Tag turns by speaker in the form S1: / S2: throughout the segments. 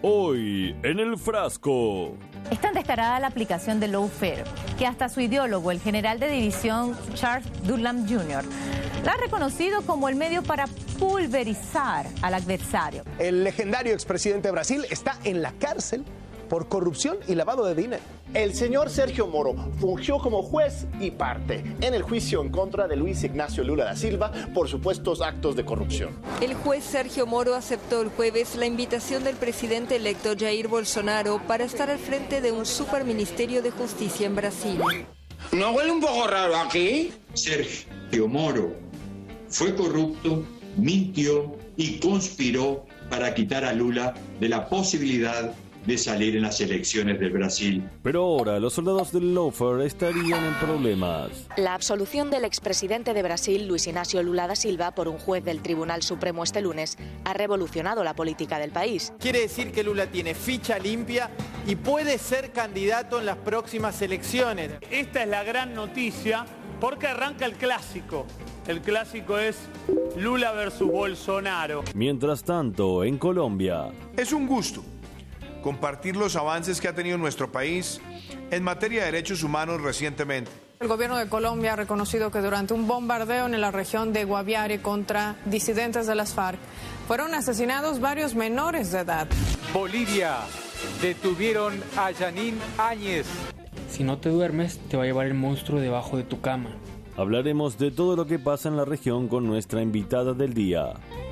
S1: Hoy en El Frasco.
S2: Es tan descarada la aplicación de lawfare que hasta su ideólogo, el general de división Charles Durham Jr., la ha reconocido como el medio para pulverizar al adversario.
S3: El legendario expresidente de Brasil está en la cárcel por corrupción y lavado de dinero.
S4: El señor Sergio Moro fungió como juez y parte en el juicio en contra de Luis Ignacio Lula da Silva por supuestos actos de corrupción.
S5: El juez Sergio Moro aceptó el jueves la invitación del presidente electo Jair Bolsonaro para estar al frente de un superministerio de justicia en Brasil.
S6: ¿No huele un poco raro aquí?
S7: Sergio Moro fue corrupto, mintió y conspiró para quitar a Lula de la posibilidad de salir en las elecciones del Brasil.
S1: Pero ahora los soldados del lawfare estarían en problemas.
S8: La absolución del expresidente de Brasil, Luis Ignacio Lula da Silva, por un juez del Tribunal Supremo este lunes, ha revolucionado la política del país.
S9: Quiere decir que Lula tiene ficha limpia y puede ser candidato en las próximas elecciones.
S10: Esta es la gran noticia porque arranca el clásico. El clásico es Lula versus Bolsonaro.
S1: Mientras tanto, en Colombia.
S11: Es un gusto compartir los avances que ha tenido nuestro país en materia de derechos humanos recientemente.
S12: El gobierno de Colombia ha reconocido que durante un bombardeo en la región de Guaviare contra disidentes de las FARC fueron asesinados varios menores de edad.
S13: Bolivia, detuvieron a Janine Áñez.
S14: Si no te duermes, te va a llevar el monstruo debajo de tu cama.
S1: Hablaremos de todo lo que pasa en la región con nuestra invitada del día.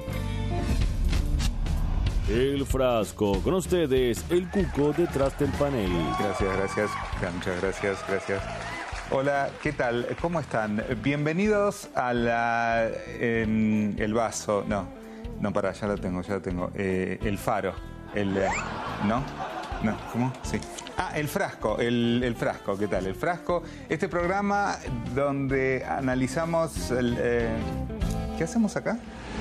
S1: El Frasco, con ustedes, el Cuco detrás del panel.
S15: Gracias, muchas gracias. Hola, ¿qué tal? ¿Cómo están? Bienvenidos a el vaso, no, pará, ya lo tengo, el faro, ¿no? ¿Cómo? Sí. El frasco, el frasco, ¿qué tal? El frasco, este programa donde analizamos ¿qué hacemos acá?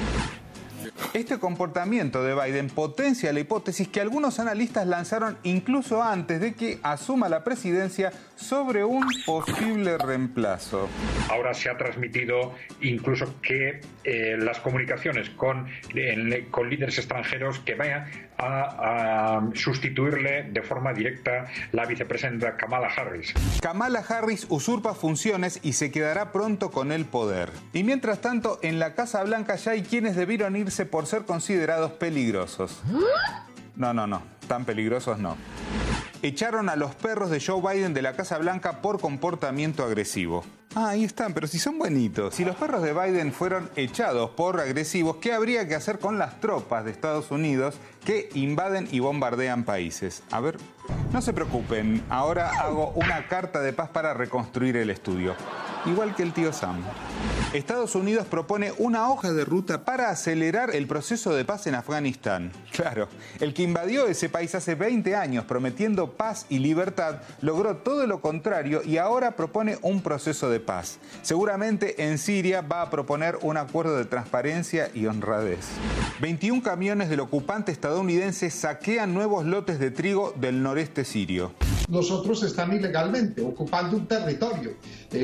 S15: Este comportamiento de Biden potencia la hipótesis que algunos analistas lanzaron incluso antes de que asuma la presidencia sobre un posible reemplazo.
S16: Ahora se ha transmitido incluso que las comunicaciones con líderes extranjeros que vayan a sustituirle de forma directa la vicepresidenta Kamala Harris.
S15: Kamala Harris usurpa funciones y se quedará pronto con el poder. Y mientras tanto, en la Casa Blanca ya hay quienes debieron irse por ser considerados peligrosos. No, tan peligrosos no. Echaron a los perros de Joe Biden de la Casa Blanca por comportamiento agresivo. Ahí están, pero si son bonitos. Si los perros de Biden fueron echados por agresivos, ¿qué habría que hacer con las tropas de Estados Unidos que invaden y bombardean países? A ver, no se preocupen, ahora hago una carta de paz para reconstruir el estudio. Igual que el tío Sam. Estados Unidos propone una hoja de ruta para acelerar el proceso de paz en Afganistán. Claro, el que invadió ese país hace 20 años prometiendo paz y libertad, logró todo lo contrario y ahora propone un proceso de paz. Seguramente en Siria va a proponer un acuerdo de transparencia y honradez. 21 camiones del ocupante estadounidense saquean nuevos lotes de trigo del noreste sirio.
S17: Los otros están ilegalmente ocupando un territorio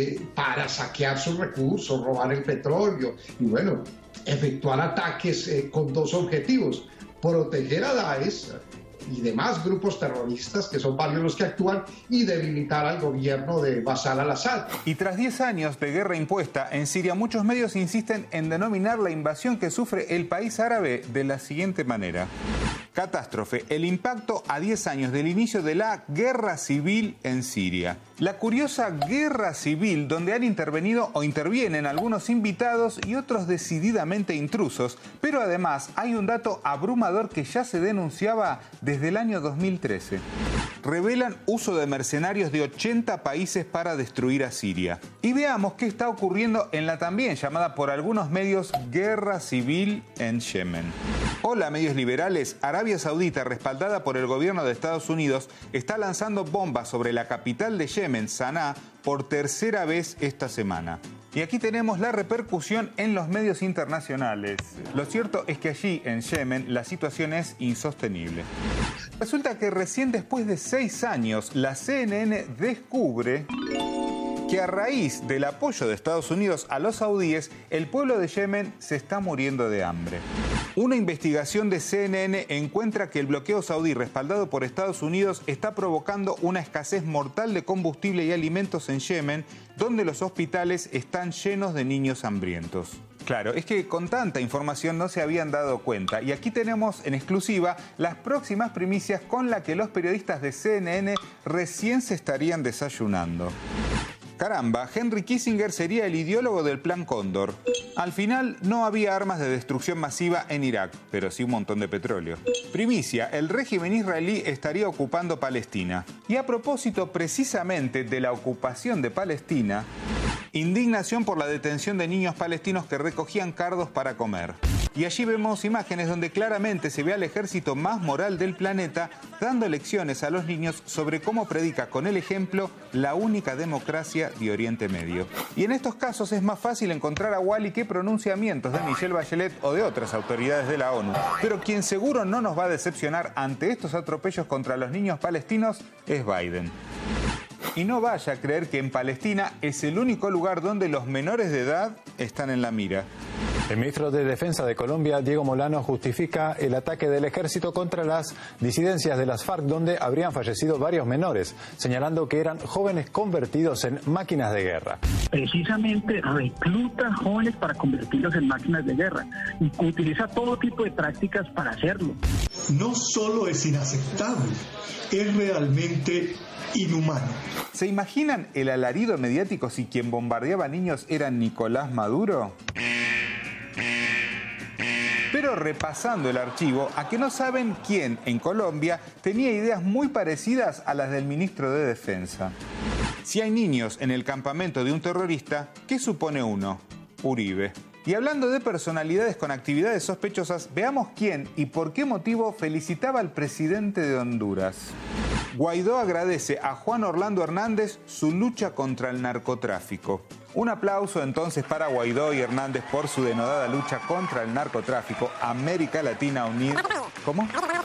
S17: para saquear sus recursos, robar el petróleo y bueno, efectuar ataques con dos objetivos: proteger a Daesh y demás grupos terroristas, que son varios los que actúan, y debilitar al gobierno de Bashar al-Assad.
S15: Y tras 10 años de guerra impuesta en Siria, muchos medios insisten en denominar la invasión que sufre el país árabe de la siguiente manera: catástrofe, el impacto a 10 años del inicio de la guerra civil en Siria. La curiosa guerra civil donde han intervenido o intervienen algunos invitados y otros decididamente intrusos, pero además hay un dato abrumador que ya se denunciaba desde el año 2013. Revelan uso de mercenarios de 80 países para destruir a Siria. Y veamos qué está ocurriendo en la también llamada por algunos medios guerra civil en Yemen. Hola, medios liberales. Arabia Saudita, respaldada por el gobierno de Estados Unidos, está lanzando bombas sobre la capital de Yemen, Sanaa, por tercera vez esta semana. Y aquí tenemos la repercusión en los medios internacionales. Lo cierto es que allí, en Yemen, la situación es insostenible. Resulta que recién después de 6 años, la CNN descubre que a raíz del apoyo de Estados Unidos a los saudíes, el pueblo de Yemen se está muriendo de hambre. Una investigación de CNN encuentra que el bloqueo saudí respaldado por Estados Unidos está provocando una escasez mortal de combustible y alimentos en Yemen, donde los hospitales están llenos de niños hambrientos. Claro, es que con tanta información no se habían dado cuenta. Y aquí tenemos en exclusiva las próximas primicias con las que los periodistas de CNN recién se estarían desayunando. Caramba, Henry Kissinger sería el ideólogo del Plan Cóndor. Al final no había armas de destrucción masiva en Irak, pero sí un montón de petróleo. Primicia, el régimen israelí estaría ocupando Palestina. Y a propósito precisamente de la ocupación de Palestina, indignación por la detención de niños palestinos que recogían cardos para comer. Y allí vemos imágenes donde claramente se ve al ejército más moral del planeta dando lecciones a los niños sobre cómo predica con el ejemplo la única democracia de Oriente Medio. Y en estos casos es más fácil encontrar a Wally que pronunciamientos de Michelle Bachelet o de otras autoridades de la ONU. Pero quien seguro no nos va a decepcionar ante estos atropellos contra los niños palestinos es Biden. Y no vaya a creer que en Palestina es el único lugar donde los menores de edad están en la mira.
S18: El ministro de Defensa de Colombia, Diego Molano, justifica el ataque del ejército contra las disidencias de las FARC, donde habrían fallecido varios menores, señalando que eran jóvenes convertidos en máquinas de guerra.
S19: Precisamente recluta jóvenes para convertirlos en máquinas de guerra y utiliza todo tipo de prácticas para hacerlo.
S20: No solo es inaceptable, es realmente inhumano.
S15: ¿Se imaginan el alarido mediático si quien bombardeaba niños era Nicolás Maduro? Pero repasando el archivo, a que no saben quién en Colombia tenía ideas muy parecidas a las del ministro de Defensa. Si hay niños en el campamento de un terrorista, ¿qué supone uno? Uribe. Y hablando de personalidades con actividades sospechosas, veamos quién y por qué motivo felicitaba al presidente de Honduras. Guaidó agradece a Juan Orlando Hernández su lucha contra el narcotráfico. Un aplauso entonces para Guaidó y Hernández por su denodada lucha contra el narcotráfico. América Latina unida. ¿Cómo?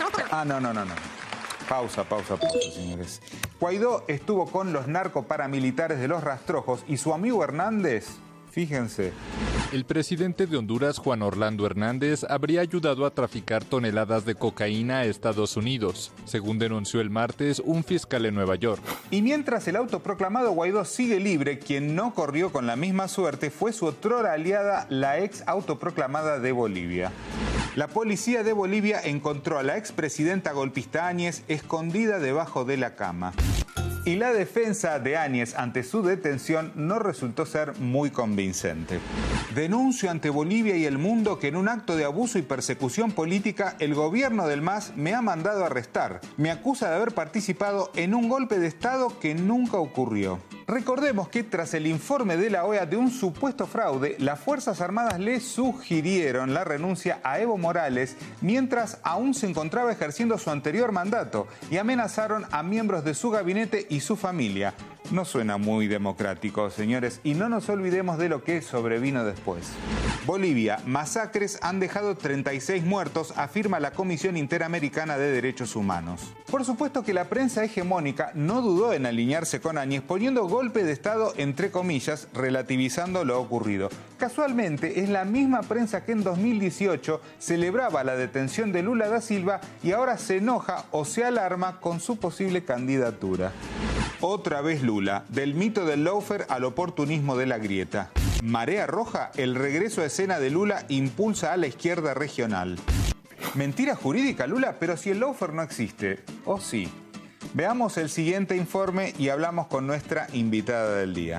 S15: No. Pausa, señores. Guaidó estuvo con los narcoparamilitares de los Rastrojos y su amigo Hernández, fíjense.
S21: El presidente de Honduras, Juan Orlando Hernández, habría ayudado a traficar toneladas de cocaína a Estados Unidos, según denunció el martes un fiscal en Nueva York.
S15: Y mientras el autoproclamado Guaidó sigue libre, quien no corrió con la misma suerte fue su otrora aliada, la ex autoproclamada de Bolivia. La policía de Bolivia encontró a la expresidenta golpista Áñez escondida debajo de la cama. Y la defensa de Áñez ante su detención no resultó ser muy convincente. Denuncio ante Bolivia y el mundo que en un acto de abuso y persecución política el gobierno del MAS me ha mandado arrestar. Me acusa de haber participado en un golpe de Estado que nunca ocurrió. Recordemos que tras el informe de la OEA de un supuesto fraude, las Fuerzas Armadas le sugirieron la renuncia a Evo Morales mientras aún se encontraba ejerciendo su anterior mandato y amenazaron a miembros de su gabinete y su familia. No suena muy democrático, señores, y no nos olvidemos de lo que sobrevino después. Bolivia, masacres han dejado 36 muertos, afirma la Comisión Interamericana de Derechos Humanos. Por supuesto que la prensa hegemónica no dudó en alinearse con Áñez, poniendo golpe de Estado entre comillas, relativizando lo ocurrido. Casualmente, es la misma prensa que en 2018 celebraba la detención de Lula da Silva y ahora se enoja o se alarma con su posible candidatura. Otra vez Lula, del mito del lawfare al oportunismo de la grieta. Marea roja, el regreso a escena de Lula impulsa a la izquierda regional. Mentira jurídica, Lula, pero si el lawfare no existe, ¿o sí? Veamos el siguiente informe y hablamos con nuestra invitada del día.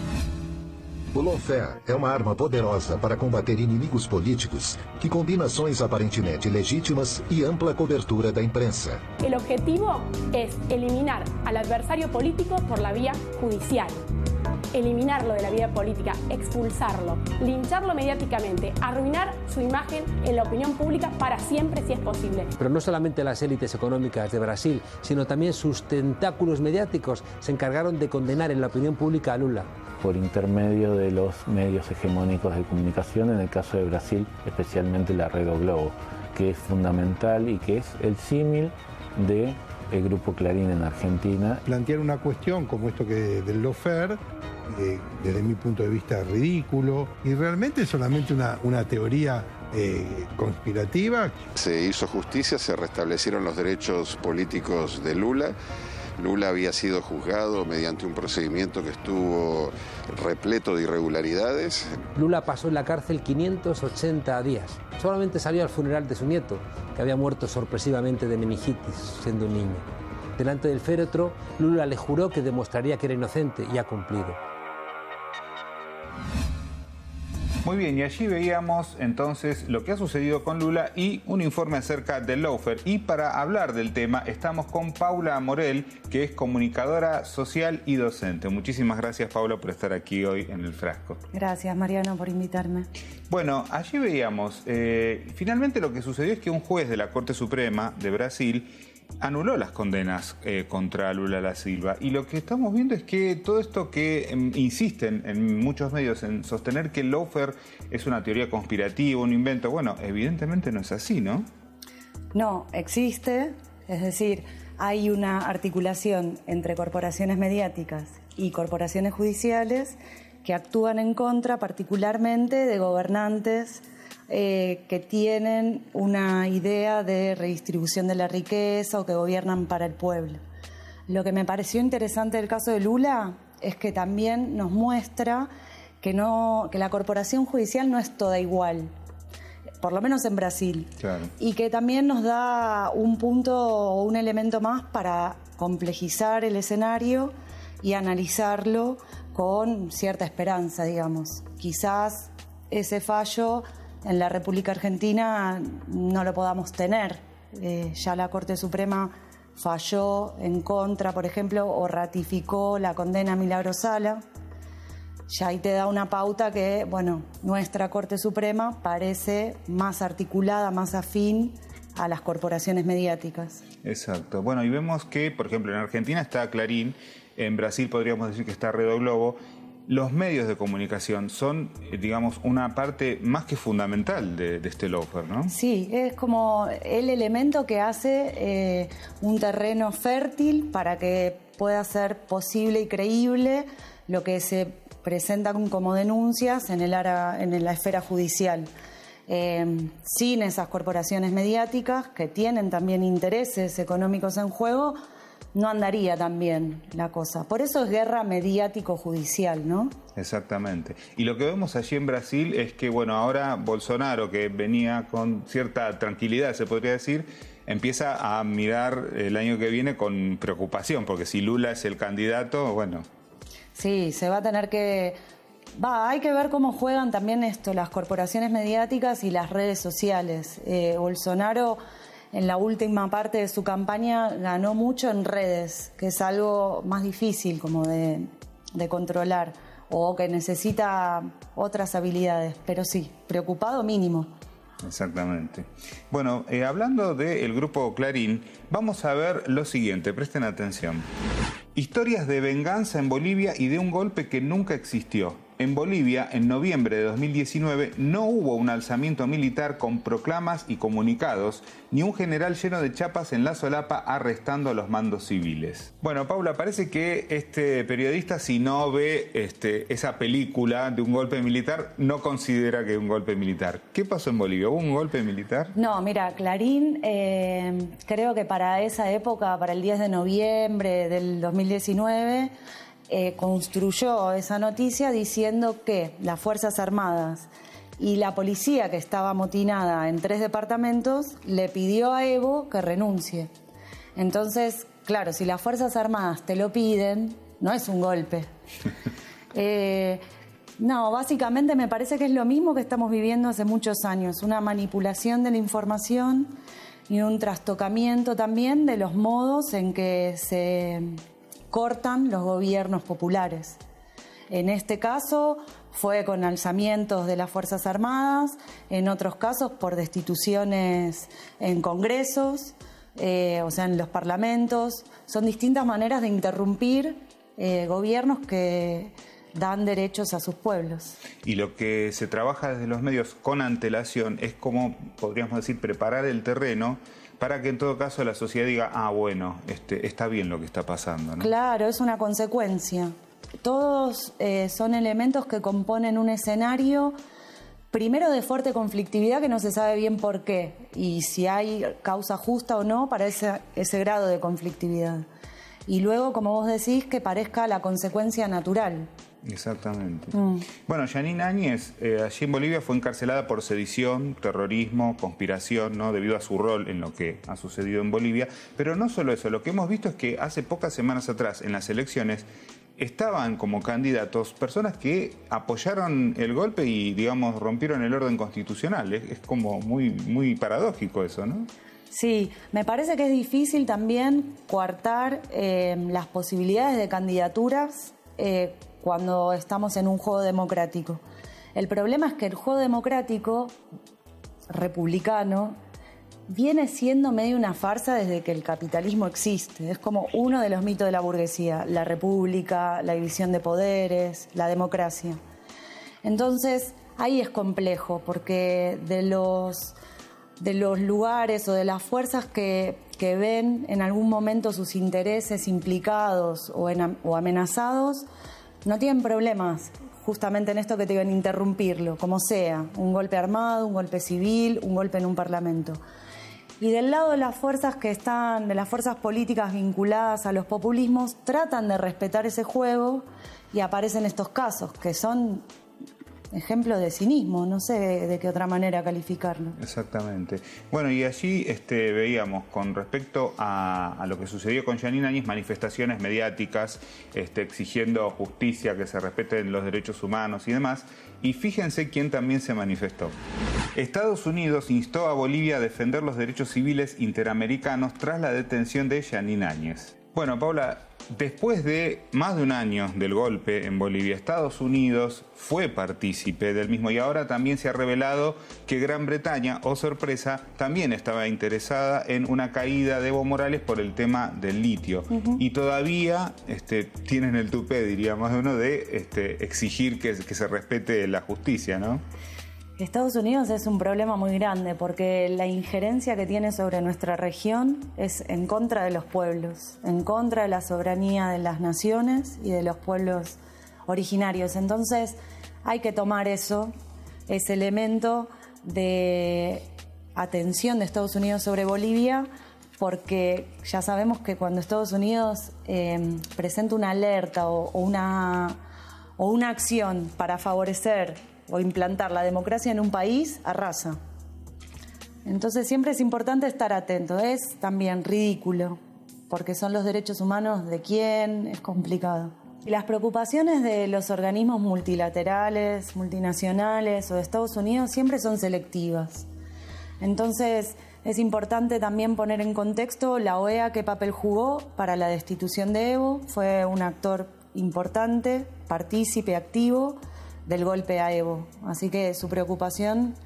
S22: O lawfare é uma arma poderosa para combater inimigos políticos que combina ações aparentemente legítimas y ampla cobertura da imprensa.
S23: El objetivo es eliminar al adversario político por la vía judicial. Eliminarlo de la vida política, expulsarlo, lincharlo mediáticamente, arruinar su imagen en la opinión pública para siempre si es posible.
S24: Pero no solamente las élites económicas de Brasil, sino también sus tentáculos mediáticos se encargaron de condenar en la opinión pública a Lula.
S25: Por intermedio de los medios hegemónicos de comunicación, en el caso de Brasil, especialmente la Red O Globo, que es fundamental y que es el símil de el Grupo Clarín en Argentina.
S26: Plantear una cuestión como esto que del lawfare, desde mi punto de vista ridículo, y realmente es solamente una teoría conspirativa.
S2: Se hizo justicia, se restablecieron los derechos políticos de Lula. Lula había sido juzgado mediante un procedimiento que estuvo repleto de irregularidades.
S24: Lula pasó en la cárcel 580 días. Solamente salió al funeral de su nieto, que había muerto sorpresivamente de meningitis siendo un niño. Delante del féretro, Lula le juró que demostraría que era inocente y ha cumplido.
S15: Muy bien, y allí veíamos entonces lo que ha sucedido con Lula y un informe acerca del lawfare. Y para hablar del tema estamos con Paula Morel, que es comunicadora social y docente. Muchísimas gracias, Paula, por estar aquí hoy en El Frasco.
S3: Gracias, Mariano, por invitarme.
S15: Bueno, allí veíamos, finalmente lo que sucedió es que un juez de la Corte Suprema de Brasil anuló las condenas contra Lula da Silva, y lo que estamos viendo es que todo esto que insisten en muchos medios en sostener que el lawfare es una teoría conspirativa, un invento, bueno, evidentemente no es así, ¿no?
S3: No, existe, es decir, hay una articulación entre corporaciones mediáticas y corporaciones judiciales que actúan en contra particularmente de gobernantes que tienen una idea de redistribución de la riqueza o que gobiernan para el pueblo. Lo que me pareció interesante del caso de Lula es que también nos muestra que la corporación judicial no es toda igual, por lo menos en Brasil.
S15: Claro.
S3: Y que también nos da un punto o un elemento más para complejizar el escenario y analizarlo con cierta esperanza, digamos. Quizás ese fallo en la República Argentina no lo podamos tener. Ya la Corte Suprema falló en contra, por ejemplo, o ratificó la condena a Milagro Sala. Ya ahí te da una pauta que, bueno, nuestra Corte Suprema parece más articulada, más afín a las corporaciones mediáticas.
S15: Exacto. Bueno, y vemos que, por ejemplo, en Argentina está Clarín, en Brasil podríamos decir que está Rede Globo. Los medios de comunicación son, digamos, una parte más que fundamental de este lawfare, ¿no?
S3: Sí, es como el elemento que hace un terreno fértil para que pueda ser posible y creíble lo que se presenta como denuncias en la esfera judicial. Sin esas corporaciones mediáticas que tienen también intereses económicos en juego, no andaría tan bien la cosa. Por eso es guerra mediático-judicial, ¿no?
S15: Exactamente. Y lo que vemos allí en Brasil es que, bueno, ahora Bolsonaro, que venía con cierta tranquilidad, se podría decir, empieza a mirar el año que viene con preocupación, porque si Lula es el candidato, bueno.
S3: Sí, se va a tener que... hay que ver cómo juegan también las corporaciones mediáticas y las redes sociales. Bolsonaro, en la última parte de su campaña, ganó mucho en redes, que es algo más difícil como de controlar o que necesita otras habilidades, pero sí, preocupado mínimo.
S15: Exactamente. Bueno, hablando del grupo Clarín, vamos a ver lo siguiente, presten atención. Historias de venganza en Bolivia y de un golpe que nunca existió. En Bolivia, en noviembre de 2019, no hubo un alzamiento militar con proclamas y comunicados, ni un general lleno de chapas en la solapa arrestando a los mandos civiles. Bueno, Paula, parece que este periodista, si no ve esa película de un golpe militar, no considera que es un golpe militar. ¿Qué pasó en Bolivia? ¿Hubo un golpe militar?
S3: No, mira, Clarín, creo que para esa época, para el 10 de noviembre del 2019... construyó esa noticia diciendo que las Fuerzas Armadas y la policía, que estaba amotinada en 3 departamentos, le pidió a Evo que renuncie. Entonces, claro, si las Fuerzas Armadas te lo piden, no es un golpe. No, básicamente me parece que es lo mismo que estamos viviendo hace muchos años, una manipulación de la información y un trastocamiento también de los modos en que se cortan los gobiernos populares. En este caso fue con alzamientos de las Fuerzas Armadas, en otros casos por destituciones en congresos, o sea, en los parlamentos. Son distintas maneras de interrumpir gobiernos que dan derechos a sus pueblos.
S15: Y lo que se trabaja desde los medios con antelación es como, podríamos decir, preparar el terreno para que en todo caso la sociedad diga, bueno, está bien lo que está pasando, ¿no?
S3: Claro, es una consecuencia. Todos son elementos que componen un escenario primero de fuerte conflictividad que no se sabe bien por qué y si hay causa justa o no para ese grado de conflictividad. Y luego, como vos decís, que parezca la consecuencia natural.
S15: Exactamente. Bueno, Jeanine Áñez, allí en Bolivia, fue encarcelada por sedición, terrorismo, conspiración, ¿no? Debido a su rol en lo que ha sucedido en Bolivia. Pero no solo eso, lo que hemos visto es que hace pocas semanas atrás, en las elecciones, estaban como candidatos personas que apoyaron el golpe y, digamos, rompieron el orden constitucional. Es como muy paradójico eso, ¿no?
S3: Sí, me parece que es difícil también coartar las posibilidades de candidaturas cuando estamos en un juego democrático. El problema es que el juego democrático republicano viene siendo medio una farsa desde que el capitalismo existe. Es como uno de los mitos de la burguesía, la república, la división de poderes, la democracia. Entonces, ahí es complejo, porque de los lugares o de las fuerzas que ven en algún momento sus intereses implicados o amenazados, no tienen problemas justamente en esto que te iban a interrumpirlo, como sea, un golpe armado, un golpe civil, un golpe en un parlamento. Y del lado de las fuerzas de las fuerzas políticas vinculadas a los populismos, tratan de respetar ese juego y aparecen estos casos, que son ejemplos de cinismo, no sé de qué otra manera calificarlo.
S15: Exactamente. Bueno, y allí veíamos, con respecto a lo que sucedió con Jeanine Áñez, manifestaciones mediáticas exigiendo justicia, que se respeten los derechos humanos y demás. Y fíjense quién también se manifestó. Estados Unidos instó a Bolivia a defender los derechos civiles interamericanos tras la detención de Jeanine Áñez. Bueno, Paula, después de más de un año del golpe en Bolivia, Estados Unidos fue partícipe del mismo y ahora también se ha revelado que Gran Bretaña, oh sorpresa, también estaba interesada en una caída de Evo Morales por el tema del litio. Y todavía tienen el tupé, diría más de uno, de exigir que se respete la justicia, ¿no?
S3: Estados Unidos es un problema muy grande porque la injerencia que tiene sobre nuestra región es en contra de los pueblos, en contra de la soberanía de las naciones y de los pueblos originarios. Entonces hay que tomar ese elemento de atención de Estados Unidos sobre Bolivia, porque ya sabemos que cuando Estados Unidos presenta una alerta o una acción para favorecer o implantar la democracia en un país, arrasa. Entonces siempre es importante estar atento. Es también ridículo, porque son los derechos humanos de quién, es complicado. Y las preocupaciones de los organismos multilaterales, multinacionales o de Estados Unidos siempre son selectivas. Entonces es importante también poner en contexto la OEA qué papel jugó para la destitución de Evo. Fue un actor importante, partícipe activo del golpe a Evo. Así que su preocupación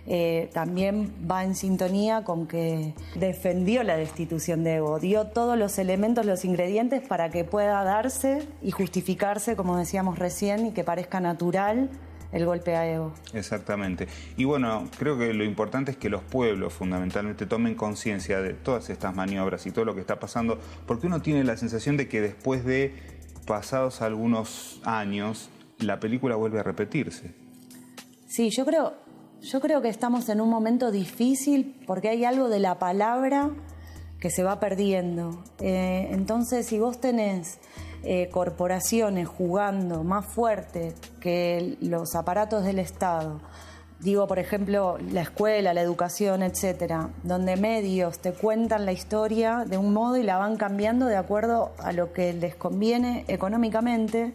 S3: también va en sintonía con que defendió la destitución de Evo, dio todos los elementos, los ingredientes para que pueda darse y justificarse, como decíamos recién, y que parezca natural el golpe a Evo.
S15: Exactamente. Y bueno, creo que lo importante es que los pueblos fundamentalmente tomen conciencia de todas estas maniobras y todo lo que está pasando, porque uno tiene la sensación de que después de pasados algunos años la película vuelve a repetirse.
S3: Sí, yo creo que estamos en un momento difícil porque hay algo de la palabra que se va perdiendo. Entonces, si vos tenés corporaciones jugando más fuerte que los aparatos del Estado, digo, por ejemplo, la escuela, la educación, etcétera, donde medios te cuentan la historia de un modo y la van cambiando de acuerdo a lo que les conviene económicamente,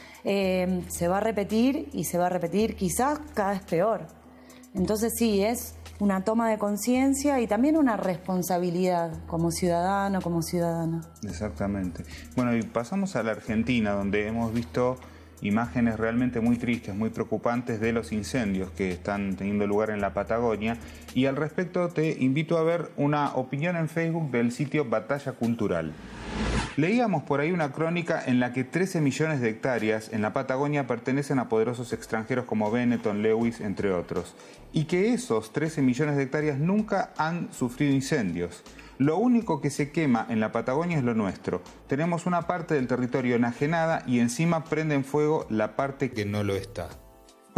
S3: se va a repetir y se va a repetir quizás cada vez peor. Entonces sí, es una toma de conciencia y también una responsabilidad como ciudadano, como ciudadana.
S15: Exactamente. Bueno, y pasamos a la Argentina, donde hemos visto imágenes realmente muy tristes, muy preocupantes de los incendios que están teniendo lugar en la Patagonia. Y al respecto te invito a ver una opinión en Facebook del sitio Batalla Cultural. Leíamos por ahí una crónica en la que 13 millones de hectáreas en la Patagonia pertenecen a poderosos extranjeros como Benetton, Lewis, entre otros, y que esos 13 millones de hectáreas nunca han sufrido incendios. Lo único que se quema en la Patagonia es lo nuestro. Tenemos una parte del territorio enajenada y encima prenden fuego la parte que no lo está.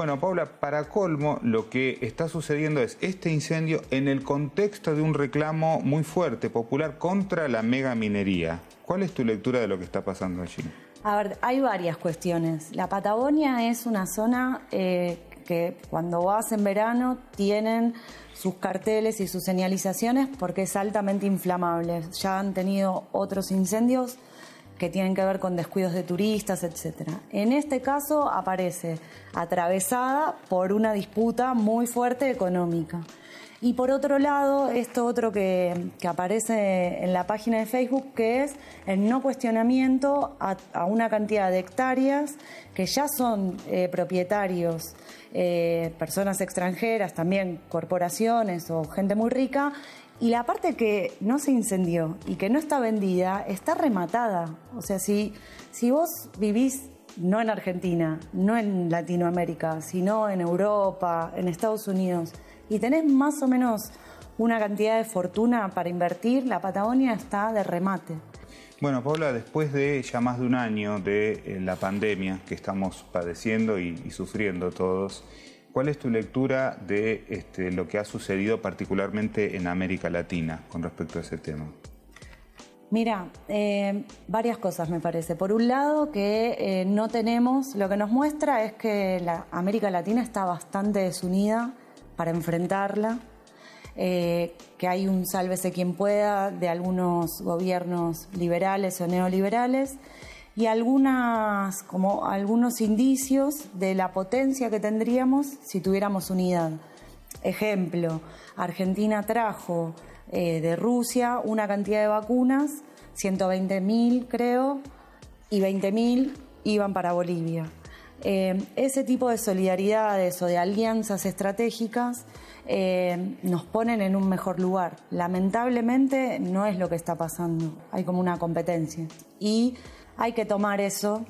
S15: Bueno, Paula, para colmo, lo que está sucediendo es este incendio en el contexto de un reclamo muy fuerte, popular, contra la megaminería. ¿Cuál es tu lectura de lo que está pasando allí?
S3: A ver, hay varias cuestiones. La Patagonia es una zona que cuando vas en verano tienen sus carteles y sus señalizaciones porque es altamente inflamable. Ya han tenido otros incendios que tienen que ver con descuidos de turistas, etc. En este caso aparece atravesada por una disputa muy fuerte económica. Y por otro lado, esto otro que aparece en la página de Facebook, que es el no cuestionamiento a una cantidad de hectáreas que ya son propietarios, personas extranjeras, también corporaciones o gente muy rica, y la parte que no se incendió y que no está vendida está rematada. O sea, si vos vivís no en Argentina, no en Latinoamérica, sino en Europa, en Estados Unidos, y tenés más o menos una cantidad de fortuna para invertir, la Patagonia está de remate.
S15: Bueno, Paula, después de ya más de un año de la pandemia que estamos padeciendo y sufriendo todos, ¿cuál es tu lectura de lo que ha sucedido particularmente en América Latina con respecto a ese tema?
S3: Mira, varias cosas me parece. Por un lado, que no tenemos, lo que nos muestra es que la América Latina está bastante desunida para enfrentarla, que hay un sálvese quien pueda de algunos gobiernos liberales o neoliberales y algunos indicios de la potencia que tendríamos si tuviéramos unidad. Ejemplo, Argentina trajo de Rusia una cantidad de vacunas, 120.000 creo, y 20.000 iban para Bolivia. Ese tipo de solidaridades o de alianzas estratégicas nos ponen en un mejor lugar. Lamentablemente no es lo que está pasando, hay como una competencia y hay que tomar eso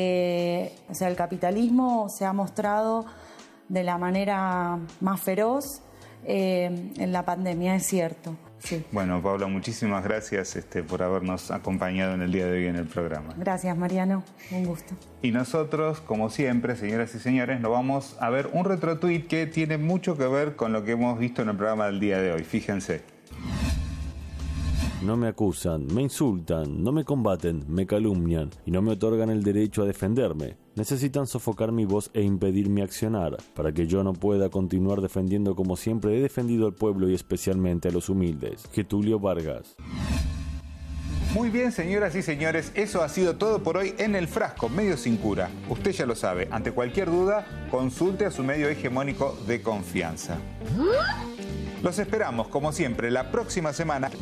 S3: o sea, el capitalismo se ha mostrado de la manera más feroz en la pandemia, es cierto. Sí.
S15: Bueno, Paula, muchísimas gracias por habernos acompañado en el día de hoy en el programa.
S3: Gracias, Mariano. Un gusto.
S15: Y nosotros, como siempre, señoras y señores, nos vamos a ver un retrotuit que tiene mucho que ver con lo que hemos visto en el programa del día de hoy. Fíjense.
S1: No me acusan, me insultan, no me combaten, me calumnian y no me otorgan el derecho a defenderme. Necesitan sofocar mi voz e impedir mi accionar, para que yo no pueda continuar defendiendo como siempre he defendido al pueblo y especialmente a los humildes. Getulio Vargas.
S15: Muy bien, señoras y señores, eso ha sido todo por hoy en El Frasco, Medio Sin Cura. Usted ya lo sabe, ante cualquier duda, consulte a su medio hegemónico de confianza. Los esperamos, como siempre, la próxima semana.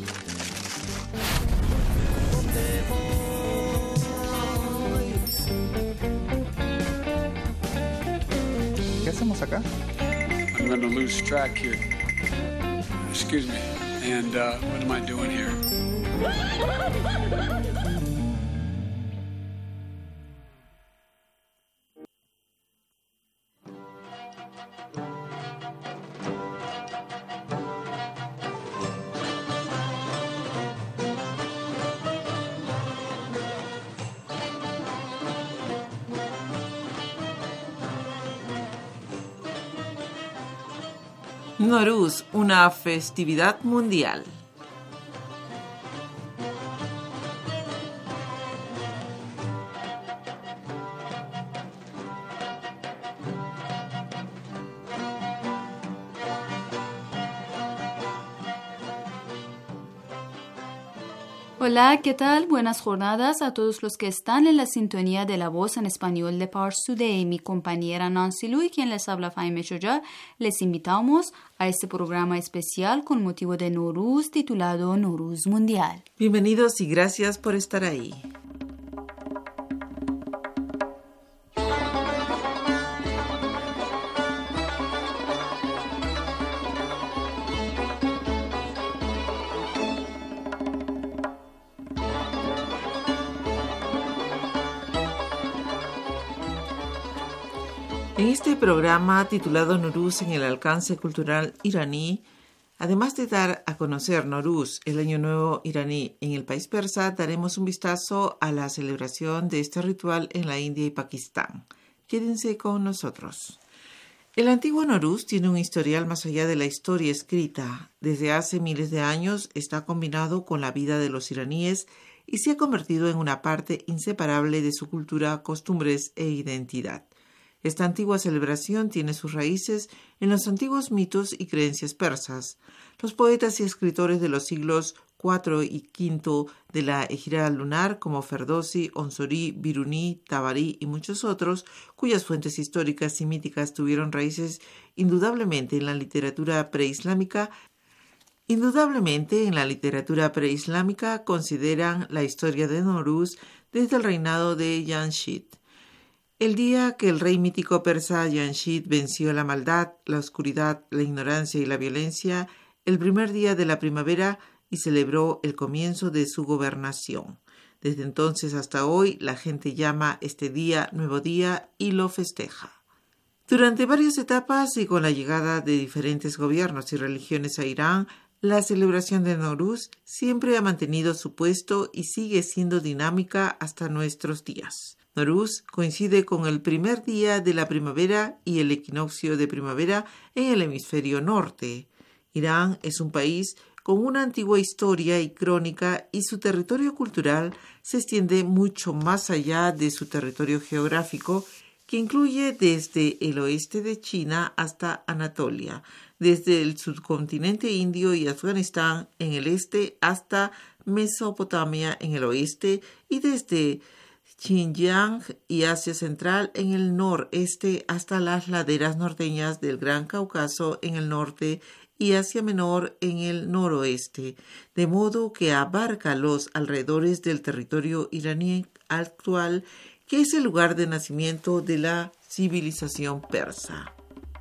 S15: ¿Qué hacemos acá?
S4: I'm going to lose track here. Excuse me. And what am I doing here?
S5: Nowruz, una festividad mundial.
S6: Hola, ¿qué tal? Buenas jornadas a todos los que están en la sintonía de la voz en español de Pars Today. Mi compañera Nancy Lu y quien les habla Fahime Choja, les invitamos a este programa especial con motivo de Nowruz titulado Nowruz Mundial.
S5: Bienvenidos y gracias por estar ahí. En este programa titulado Nowruz en el alcance cultural iraní, además de dar a conocer Nowruz, el Año Nuevo iraní en el país persa, daremos un vistazo a la celebración de este ritual en la India y Pakistán. Quédense con nosotros. El antiguo Nowruz tiene un historial más allá de la historia escrita. Desde hace miles de años está combinado con la vida de los iraníes y se ha convertido en una parte inseparable de su cultura, costumbres e identidad. Esta antigua celebración tiene sus raíces en los antiguos mitos y creencias persas. Los poetas y escritores de los siglos IV y V de la Égira lunar, como Ferdowsi, Onsori, Biruni, Tabari y muchos otros, cuyas fuentes históricas y míticas tuvieron raíces indudablemente en la literatura preislámica, consideran la historia de Nowruz desde el reinado de Jamshid. El día que el rey mítico persa Jamshid venció la maldad, la oscuridad, la ignorancia y la violencia, el primer día de la primavera, y celebró el comienzo de su gobernación. Desde entonces hasta hoy, la gente llama este día Nuevo Día y lo festeja. Durante varias etapas y con la llegada de diferentes gobiernos y religiones a Irán, la celebración de Nowruz siempre ha mantenido su puesto y sigue siendo dinámica hasta nuestros días. Nowruz coincide con el primer día de la primavera y el equinoccio de primavera en el hemisferio norte. Irán es un país con una antigua historia y crónica y su territorio cultural se extiende mucho más allá de su territorio geográfico, que incluye desde el oeste de China hasta Anatolia, desde el subcontinente indio y Afganistán en el este hasta Mesopotamia en el oeste y desde Xinjiang y Asia Central en el noreste hasta las laderas norteñas del Gran Cáucaso en el norte y Asia Menor en el noroeste, de modo que abarca los alrededores del territorio iraní actual, que es el lugar de nacimiento de la civilización persa.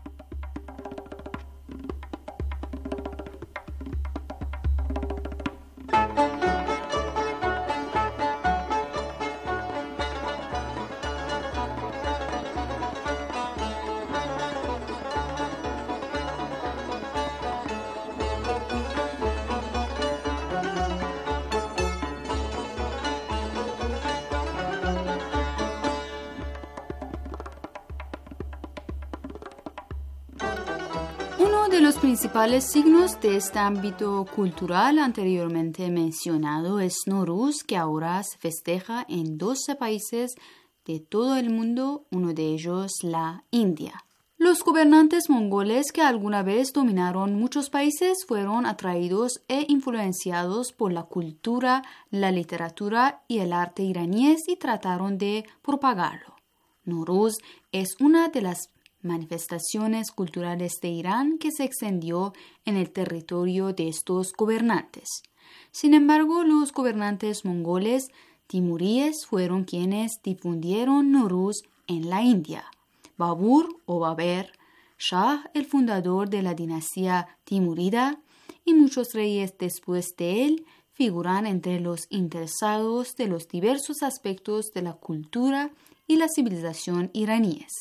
S6: Uno de los principales signos de este ámbito cultural anteriormente mencionado es Nowruz, que ahora se festeja en 12 países de todo el mundo, uno de ellos la India. Los gobernantes mongoles que alguna vez dominaron muchos países fueron atraídos e influenciados por la cultura, la literatura y el arte iraníes y trataron de propagarlo. Nowruz es una de las manifestaciones culturales de Irán que se extendió en el territorio de estos gobernantes. Sin embargo, los gobernantes mongoles timuríes fueron quienes difundieron Nowruz en la India. Babur o Baber, Shah, el fundador de la dinastía timurida, y muchos reyes después de él figuran entre los interesados de los diversos aspectos de la cultura y la civilización iraníes.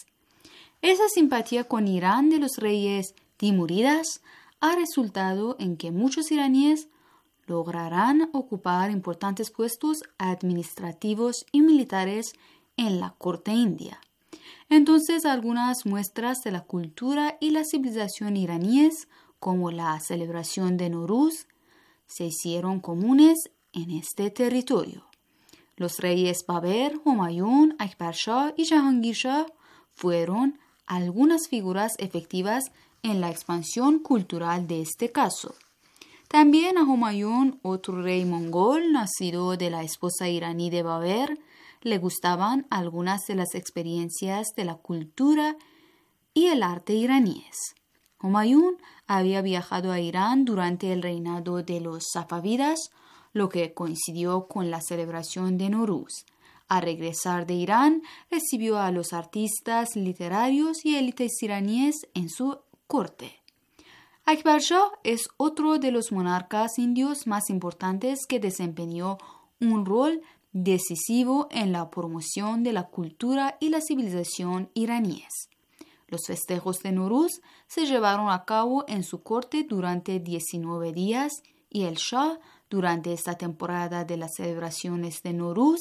S6: Esa simpatía con Irán de los reyes timuridas ha resultado en que muchos iraníes lograrán ocupar importantes puestos administrativos y militares en la corte india. Entonces, algunas muestras de la cultura y la civilización iraníes, como la celebración de Nowruz, se hicieron comunes en este territorio. Los reyes Baber, Humayun, Akbar Shah y Jahangir Shah fueron algunas figuras efectivas en la expansión cultural de este caso. También a Humayun, otro rey mongol nacido de la esposa iraní de Baber, le gustaban algunas de las experiencias de la cultura y el arte iraníes. Humayun había viajado a Irán durante el reinado de los safávidas, lo que coincidió con la celebración de Nowruz. Al regresar de Irán, recibió a los artistas literarios y élites iraníes en su corte. Akbar Shah es otro de los monarcas indios más importantes que desempeñó un rol decisivo en la promoción de la cultura y la civilización iraníes. Los festejos de Nowruz se llevaron a cabo en su corte durante 19 días y el Shah, durante esta temporada de las celebraciones de Nowruz,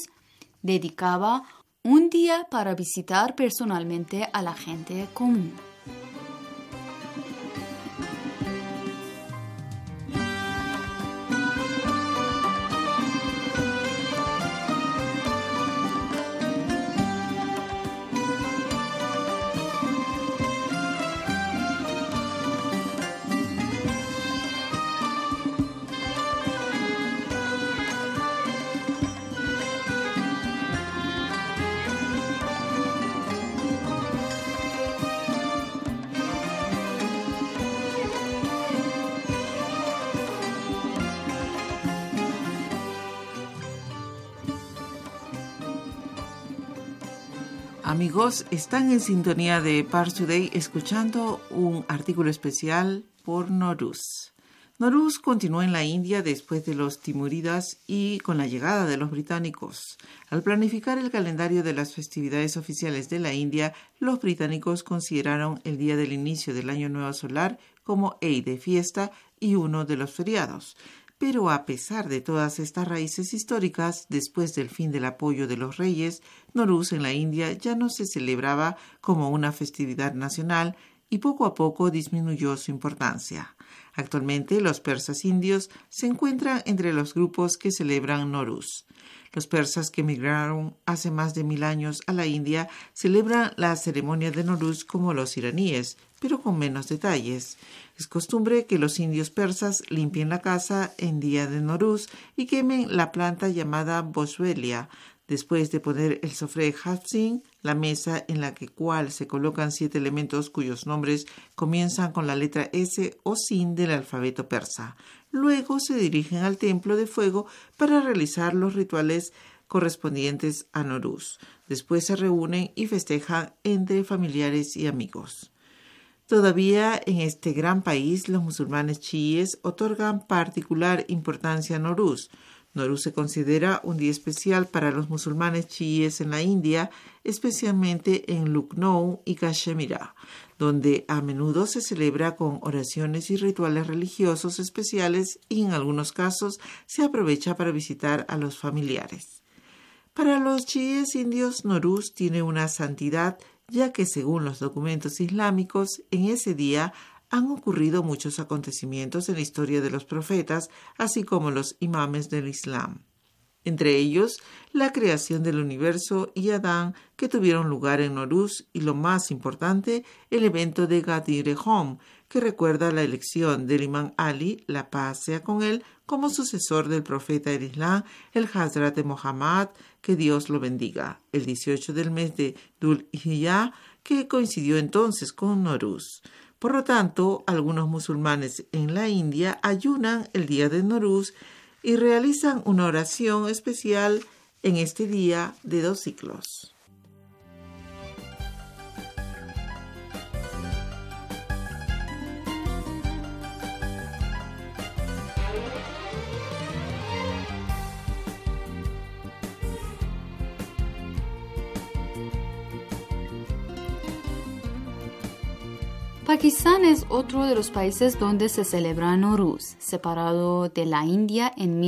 S6: dedicaba un día para visitar personalmente a la gente común.
S5: Amigos, están en sintonía de Pars Today escuchando un artículo especial por Nowruz. Nowruz continuó en la India después de los timúridas y con la llegada de los británicos. Al planificar el calendario de las festividades oficiales de la India, los británicos consideraron el día del inicio del Año Nuevo Solar como Eid de fiesta y uno de los feriados. Pero a pesar de todas estas raíces históricas, después del fin del apoyo de los reyes, Nowruz en la India ya no se celebraba como una festividad nacional y poco a poco disminuyó su importancia. Actualmente, los persas indios se encuentran entre los grupos que celebran Nowruz. Los persas que emigraron hace más de 1000 años a la India celebran la ceremonia de Nowruz como los iraníes, pero con menos detalles. Es costumbre que los indios persas limpien la casa en día de Nowruz y quemen la planta llamada boswellia. Después de poner el sofré Hafsin, la mesa en la cual se colocan 7 elementos cuyos nombres comienzan con la letra S o Sin del alfabeto persa. Luego se dirigen al templo de fuego para realizar los rituales correspondientes a Nowruz. Después se reúnen y festejan entre familiares y amigos. Todavía en este gran país, los musulmanes chiíes otorgan particular importancia a Nowruz. Nowruz se considera un día especial para los musulmanes chiíes en la India, especialmente en Lucknow y Cachemira, donde a menudo se celebra con oraciones y rituales religiosos especiales y en algunos casos se aprovecha para visitar a los familiares. Para los chiíes indios, Nowruz tiene una santidad, ya que según los documentos islámicos, en ese día han ocurrido muchos acontecimientos en la historia de los profetas, así como los imames del Islam. Entre ellos, la creación del universo y Adán, que tuvieron lugar en Nowruz, y lo más importante, el evento de Ghadir-e-Hom, que recuerda la elección del imán Ali, la paz sea con él, como sucesor del profeta del Islam, el Hazrat de Muhammad, que Dios lo bendiga, el 18 del mes de Dhul-Hijjah, que coincidió entonces con Nowruz. Por lo tanto, algunos musulmanes en la India ayunan el día de Nowruz y realizan una oración especial en este día de 2 ciclos.
S6: Pakistán es otro de los países donde se celebra Nowruz, separado de la India en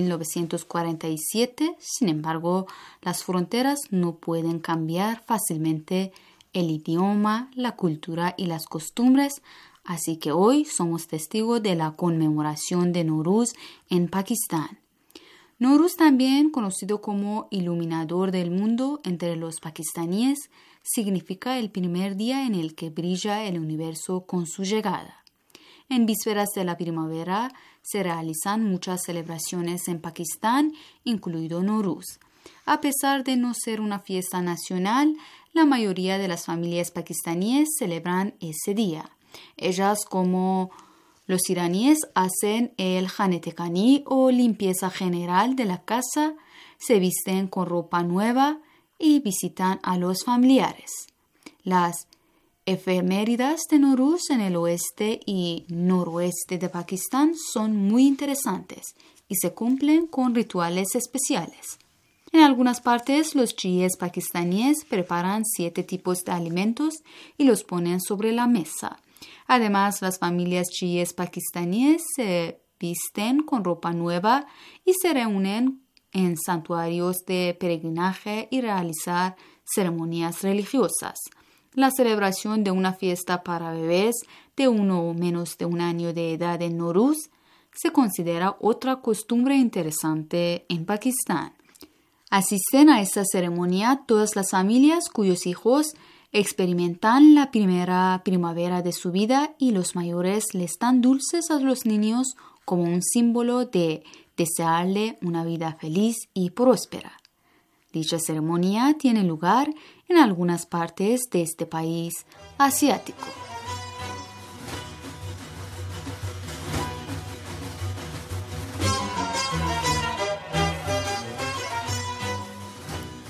S6: 1947. Sin embargo, las fronteras no pueden cambiar fácilmente el idioma, la cultura y las costumbres, así que hoy somos testigos de la conmemoración de Nowruz en Pakistán. Nowruz, también conocido como iluminador del mundo entre los pakistaníes, significa el primer día en el que brilla el universo con su llegada. En vísperas de la primavera se realizan muchas celebraciones en Pakistán, incluido Nowruz. A pesar de no ser una fiesta nacional, la mayoría de las familias pakistaníes celebran ese día. Ellas, como los iraníes, hacen el Khanetekani o limpieza general de la casa, se visten con ropa nueva y visitan a los familiares. Las efemérides de Nowruz en el oeste y noroeste de Pakistán son muy interesantes y se cumplen con rituales especiales. En algunas partes, los chiíes pakistaníes preparan 7 tipos de alimentos y los ponen sobre la mesa. Además, las familias chiíes pakistaníes se visten con ropa nueva y se reúnen en santuarios de peregrinaje y realizar ceremonias religiosas. La celebración de una fiesta para bebés de 1 o menos de 1 año de edad en Nowruz se considera otra costumbre interesante en Pakistán. Asisten a esta ceremonia todas las familias cuyos hijos experimentan la primera primavera de su vida y los mayores les dan dulces a los niños como un símbolo de desearle una vida feliz y próspera. Dicha ceremonia tiene lugar en algunas partes de este país asiático.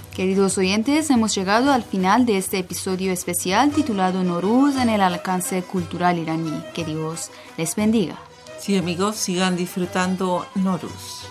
S6: Queridos oyentes, hemos llegado al final de este episodio especial titulado Nowruz en el alcance cultural iraní. Que Dios les bendiga.
S5: Sí, amigos, sigan disfrutando Nowruz.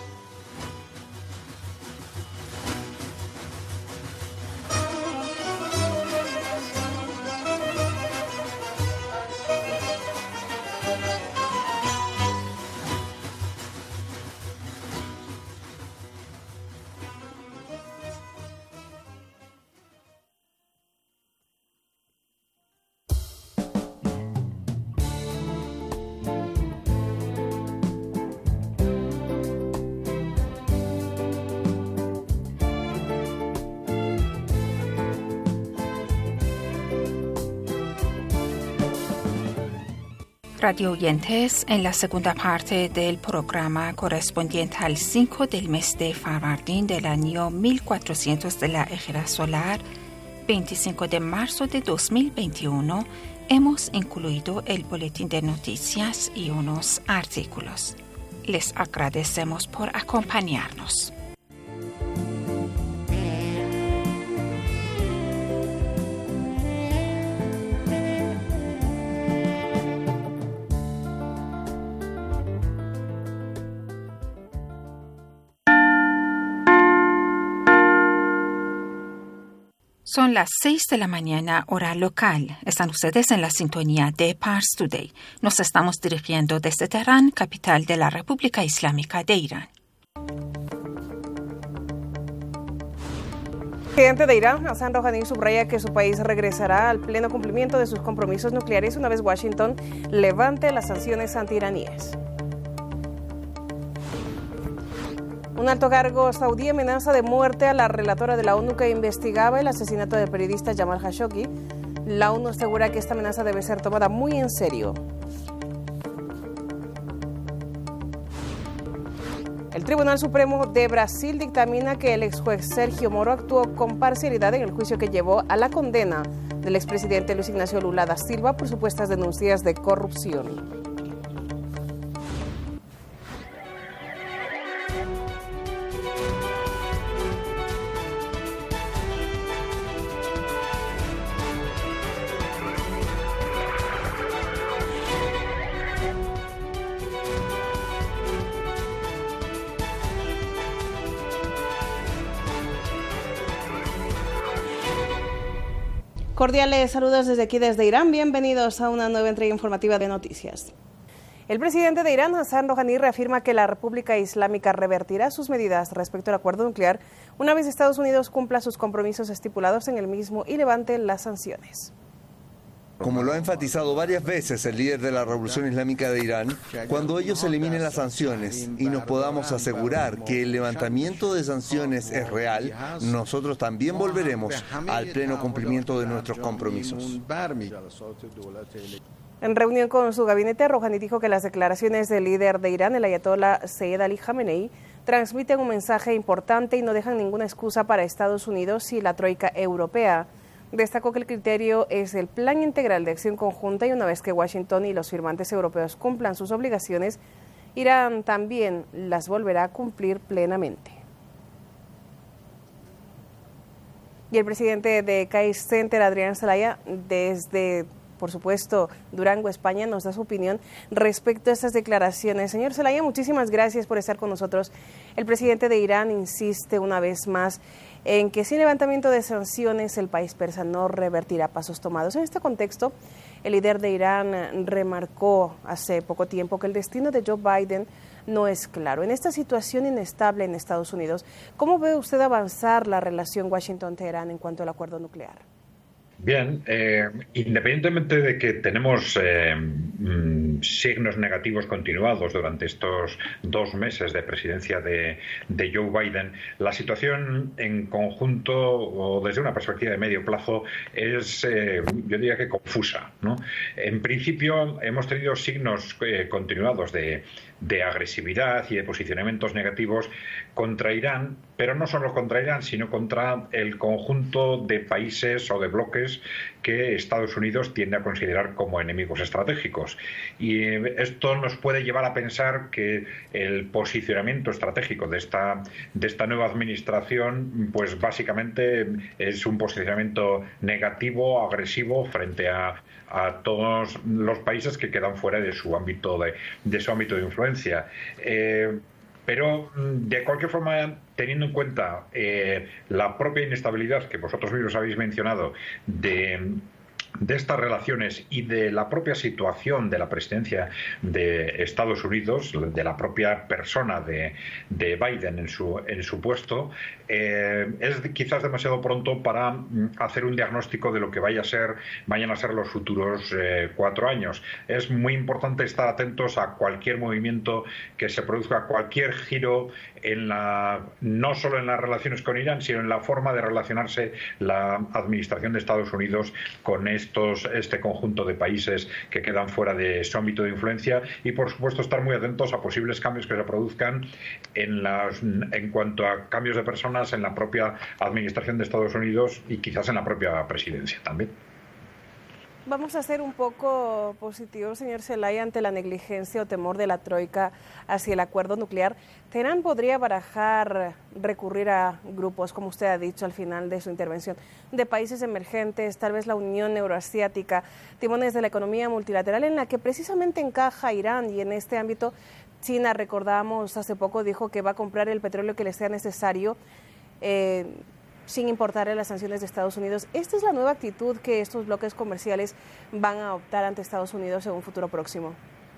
S7: Radio oyentes, en la segunda parte del programa correspondiente al 5 del mes de Farvardin del año 1400 de la Égira Solar, 25 de marzo de 2021, hemos incluido el boletín de noticias y unos artículos. Les agradecemos por acompañarnos. Son las 6 de la mañana, hora local. Están ustedes en la sintonía de Pars Today. Nos estamos dirigiendo desde Teherán, capital de la República Islámica de Irán.
S8: El presidente de Irán, Hassan Rouhani, subraya que su país regresará al pleno cumplimiento de sus compromisos nucleares una vez Washington levante las sanciones antiiraníes. Un alto cargo saudí amenaza de muerte a la relatora de la ONU que investigaba el asesinato del periodista Jamal Khashoggi. La ONU asegura que esta amenaza debe ser tomada muy en serio. El Tribunal Supremo de Brasil dictamina que el ex juez Sergio Moro actuó con parcialidad en el juicio que llevó a la condena del expresidente Luiz Inácio Lula da Silva por supuestas denuncias de corrupción. Cordiales saludos desde aquí, desde Irán. Bienvenidos a una nueva entrega informativa de noticias. El presidente de Irán, Hassan Rouhani, reafirma que la República Islámica revertirá sus medidas respecto al acuerdo nuclear una vez Estados Unidos cumpla sus compromisos estipulados en el mismo y levante las sanciones.
S9: Como lo ha enfatizado varias veces el líder de la Revolución Islámica de Irán, cuando ellos eliminen las sanciones y nos podamos asegurar que el levantamiento de sanciones es real, nosotros también volveremos al pleno cumplimiento de nuestros compromisos.
S8: En reunión con su gabinete, Rouhani dijo que las declaraciones del líder de Irán, el ayatolá Sayyid Ali Khamenei, transmiten un mensaje importante y no dejan ninguna excusa para Estados Unidos y la troika europea. Destacó que el criterio es el Plan Integral de Acción Conjunta y una vez que Washington y los firmantes europeos cumplan sus obligaciones, Irán también las volverá a cumplir plenamente. Y el presidente de CAIS Center, Adrián Zelaya, desde, por supuesto, Durango, España, nos da su opinión respecto a estas declaraciones. Señor Zelaya, muchísimas gracias por estar con nosotros. El presidente de Irán insiste una vez más en que sin levantamiento de sanciones el país persa no revertirá pasos tomados. En este contexto, el líder de Irán remarcó hace poco tiempo que el destino de Joe Biden no es claro. En esta situación inestable en Estados Unidos, ¿cómo ve usted avanzar la relación Washington-Teherán en cuanto al acuerdo nuclear?
S16: Bien, independientemente de que tenemos signos negativos continuados durante estos 2 meses de presidencia de Joe Biden, la situación en conjunto o desde una perspectiva de medio plazo es, yo diría que confusa, ¿no? En principio hemos tenido signos continuados de agresividad y de posicionamientos negativos contra Irán, pero no solo contra Irán, sino contra el conjunto de países o de bloques que Estados Unidos tiende a considerar como enemigos estratégicos. aliados. Y esto nos puede llevar a pensar que el posicionamiento estratégico de esta nueva administración, pues básicamente es un posicionamiento negativo, agresivo frente a todos los países que quedan fuera de su ámbito de influencia. Pero, de cualquier forma, teniendo en cuenta la propia inestabilidad que vosotros mismos habéis mencionado de estas relaciones y de la propia situación de la presidencia de Estados Unidos, de la propia persona de Biden en su puesto, es quizás demasiado pronto para hacer un diagnóstico de lo que vayan a ser los futuros 4 años. Es muy importante estar atentos a cualquier movimiento que se produzca, cualquier giro no solo en las relaciones con Irán, sino en la forma de relacionarse la administración de Estados Unidos con este conjunto de países que quedan fuera de su ámbito de influencia, y por supuesto estar muy atentos a posibles cambios que se produzcan en cuanto a cambios de personas en la propia administración de Estados Unidos y quizás en la propia presidencia también.
S8: Vamos a ser un poco positivos, señor Zelaya, ante la negligencia o temor de la Troika hacia el acuerdo nuclear. Teherán podría barajar recurrir a grupos, como usted ha dicho al final de su intervención, de países emergentes, tal vez la Unión Euroasiática, timones de la economía multilateral en la que precisamente encaja Irán, y en este ámbito China, recordamos, hace poco dijo que va a comprar el petróleo que le sea necesario sin importarle las sanciones de Estados Unidos. ¿Esta es la nueva actitud que estos bloques comerciales van a adoptar ante Estados Unidos en un futuro próximo?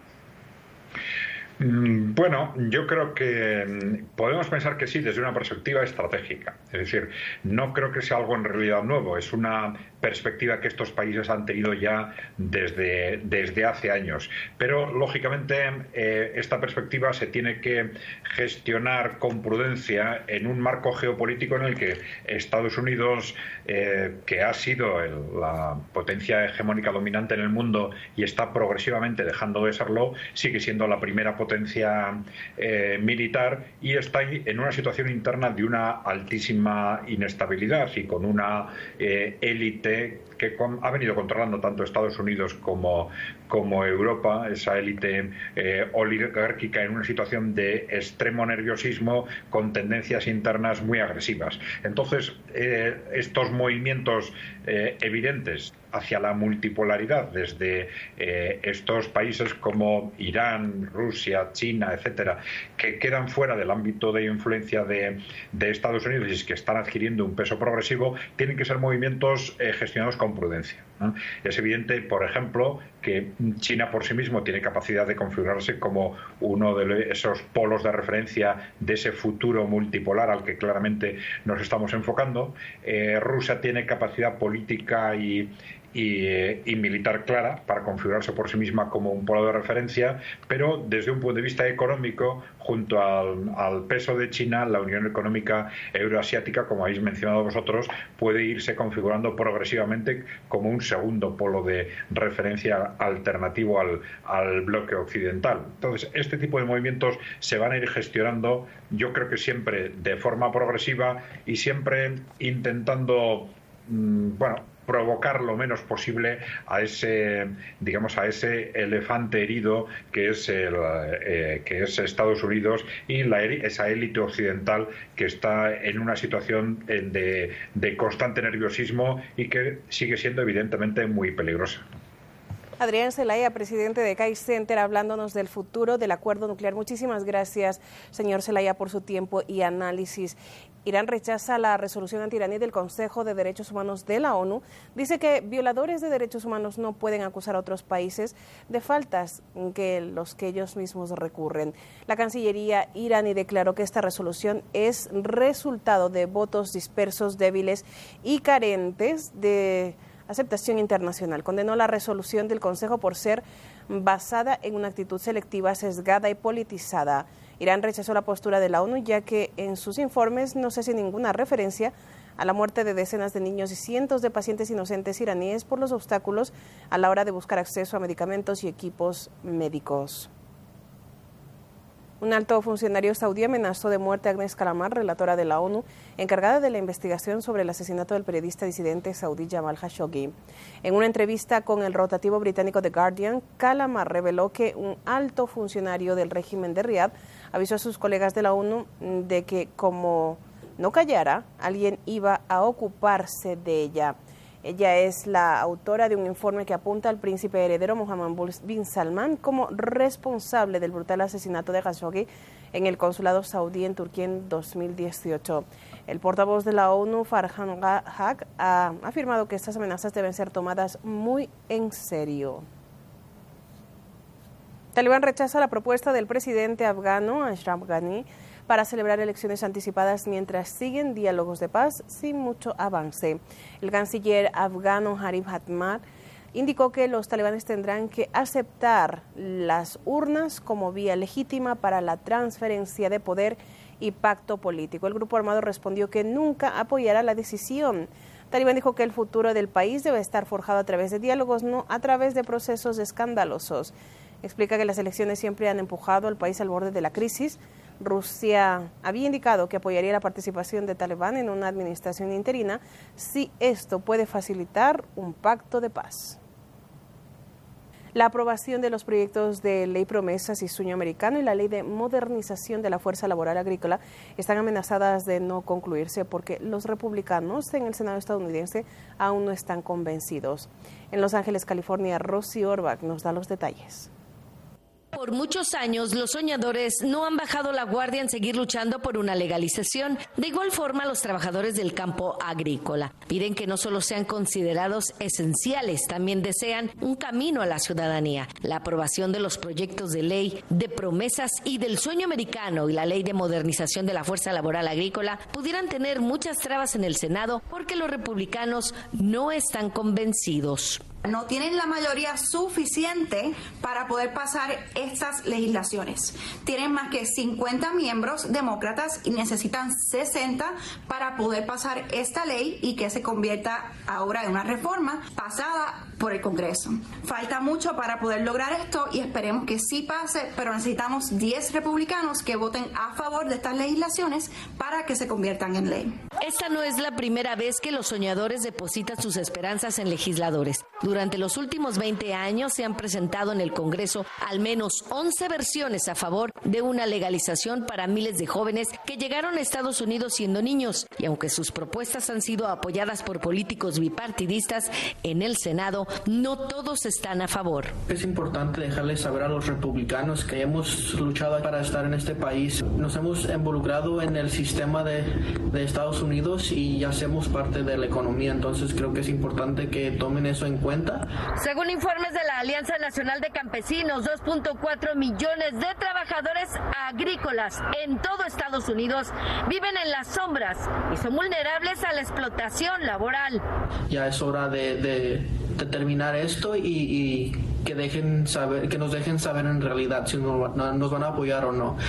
S16: Bueno, yo creo que podemos pensar que sí desde una perspectiva estratégica. Es decir, no creo que sea algo en realidad nuevo. Es una perspectiva que estos países han tenido ya desde hace años. Pero, lógicamente, esta perspectiva se tiene que gestionar con prudencia en un marco geopolítico en el que Estados Unidos, que ha sido la potencia hegemónica dominante en el mundo y está progresivamente dejando de serlo, sigue siendo la primera potencia militar, y está en una situación interna de una altísima inestabilidad y con una élite que ha venido controlando tanto Estados Unidos como Europa, esa élite oligárquica, en una situación de extremo nerviosismo con tendencias internas muy agresivas. Entonces, estos movimientos evidentes hacia la multipolaridad desde estos países como Irán, Rusia, China, etcétera, que quedan fuera del ámbito de influencia de Estados Unidos y que están adquiriendo un peso progresivo, tienen que ser movimientos gestionados con prudencia, ¿no? Es evidente, por ejemplo, que China por sí mismo tiene capacidad de configurarse como uno de esos polos de referencia de ese futuro multipolar al que claramente nos estamos enfocando. Rusia tiene capacidad política y militar clara para configurarse por sí misma como un polo de referencia, pero desde un punto de vista económico, junto al peso de China, la Unión Económica Euroasiática, como habéis mencionado vosotros, puede irse configurando progresivamente como un segundo polo de referencia alternativo al bloque occidental. Entonces, este tipo de movimientos se van a ir gestionando, yo creo que siempre de forma progresiva y siempre intentando, provocar lo menos posible a ese elefante herido que es Estados Unidos y esa élite occidental que está en una situación de constante nerviosismo y que sigue siendo evidentemente muy peligrosa.
S8: Adrián Zelaya, presidente de CAI Center, hablándonos del futuro del acuerdo nuclear. Muchísimas gracias, señor Zelaya, por su tiempo y análisis. Irán rechaza la resolución antiiraní del Consejo de Derechos Humanos de la ONU. Dice que violadores de derechos humanos no pueden acusar a otros países de faltas que ellos mismos recurren. La Cancillería iraní declaró que esta resolución es resultado de votos dispersos, débiles y carentes de aceptación internacional. Condenó la resolución del Consejo por ser basada en una actitud selectiva, sesgada y politizada. Irán rechazó la postura de la ONU, ya que en sus informes no se hace ninguna referencia a la muerte de decenas de niños y cientos de pacientes inocentes iraníes por los obstáculos a la hora de buscar acceso a medicamentos y equipos médicos. Un alto funcionario saudí amenazó de muerte a Agnes Kalamar, relatora de la ONU, encargada de la investigación sobre el asesinato del periodista disidente saudí Jamal Khashoggi. En una entrevista con el rotativo británico The Guardian, Kalamar reveló que un alto funcionario del régimen de Riad avisó a sus colegas de la ONU de que, como no callara, alguien iba a ocuparse de ella. Ella es la autora de un informe que apunta al príncipe heredero Mohammed bin Salman como responsable del brutal asesinato de Khashoggi en el consulado saudí en Turquía en 2018. El portavoz de la ONU, Farhan Haq, ha afirmado que estas amenazas deben ser tomadas muy en serio. Talibán rechaza la propuesta del presidente afgano Ashraf Ghani para celebrar elecciones anticipadas mientras siguen diálogos de paz sin mucho avance. El canciller afgano Arif Hatmar indicó que los talibanes tendrán que aceptar las urnas como vía legítima para la transferencia de poder y pacto político. El grupo armado respondió que nunca apoyará la decisión. Talibán dijo que el futuro del país debe estar forjado a través de diálogos, no a través de procesos escandalosos. Explica que las elecciones siempre han empujado al país al borde de la crisis. Rusia había indicado que apoyaría la participación de Talibán en una administración interina si esto puede facilitar un pacto de paz. La aprobación de los proyectos de ley promesas y sueño americano y la ley de modernización de la fuerza laboral agrícola están amenazadas de no concluirse porque los republicanos en el Senado estadounidense aún no están convencidos. En Los Ángeles, California, Rosy Orbach nos da los detalles.
S10: Por muchos años, los soñadores no han bajado la guardia en seguir luchando por una legalización. De igual forma, los trabajadores del campo agrícola piden que no solo sean considerados esenciales, también desean un camino a la ciudadanía. La aprobación de los proyectos de ley de promesas y del sueño americano y la ley de modernización de la fuerza laboral agrícola pudieran tener muchas trabas en el Senado porque los republicanos no están convencidos.
S11: No tienen la mayoría suficiente para poder pasar estas legislaciones. Tienen más que 50 miembros demócratas y necesitan 60 para poder pasar esta ley y que se convierta ahora en una reforma pasada por el Congreso. Falta mucho para poder lograr esto y esperemos que sí pase, pero necesitamos 10 republicanos que voten a favor de estas legislaciones para que se conviertan en ley.
S10: Esta no es la primera vez que los soñadores depositan sus esperanzas en legisladores. Durante los últimos 20 años se han presentado en el Congreso al menos 11 versiones a favor de una legalización para miles de jóvenes que llegaron a Estados Unidos siendo niños. Y aunque sus propuestas han sido apoyadas por políticos bipartidistas en el Senado, no todos están a favor.
S12: Es importante dejarles saber a los republicanos que hemos luchado para estar en este país. Nos hemos involucrado en el sistema de Estados Unidos y hacemos parte de la economía. Entonces creo que es importante que tomen eso en cuenta.
S10: Según informes de la Alianza Nacional de Campesinos, 2.4 millones de trabajadores agrícolas en todo Estados Unidos viven en las sombras y son vulnerables a la explotación laboral.
S12: Ya es hora de terminar esto y que nos dejen saber en realidad si nos van a apoyar o no.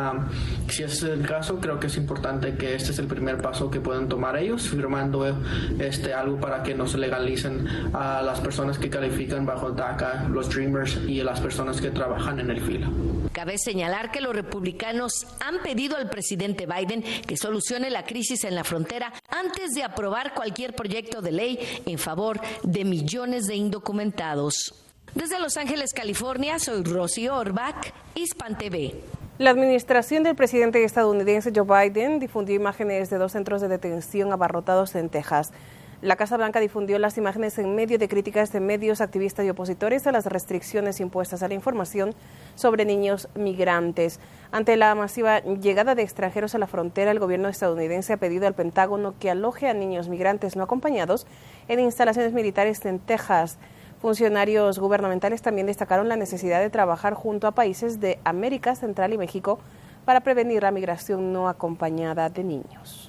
S12: Si ese es el caso, creo que es importante que este es el primer paso que pueden tomar ellos, firmando algo para que no se legalicen a las personas que califican bajo DACA, los Dreamers y las personas que trabajan en el filo.
S10: Cabe señalar que los republicanos han pedido al presidente Biden que solucione la crisis en la frontera antes de aprobar cualquier proyecto de ley en favor de millones de indocumentados. Desde Los Ángeles, California, soy Rosy Orbach, Hispan TV.
S8: La administración del presidente estadounidense Joe Biden difundió imágenes de 2 centros de detención abarrotados en Texas. La Casa Blanca difundió las imágenes en medio de críticas de medios, activistas y opositores a las restricciones impuestas a la información sobre niños migrantes. Ante la masiva llegada de extranjeros a la frontera, el gobierno estadounidense ha pedido al Pentágono que aloje a niños migrantes no acompañados en instalaciones militares en Texas. Funcionarios gubernamentales también destacaron la necesidad de trabajar junto a países de América Central y México para prevenir la migración no acompañada de niños.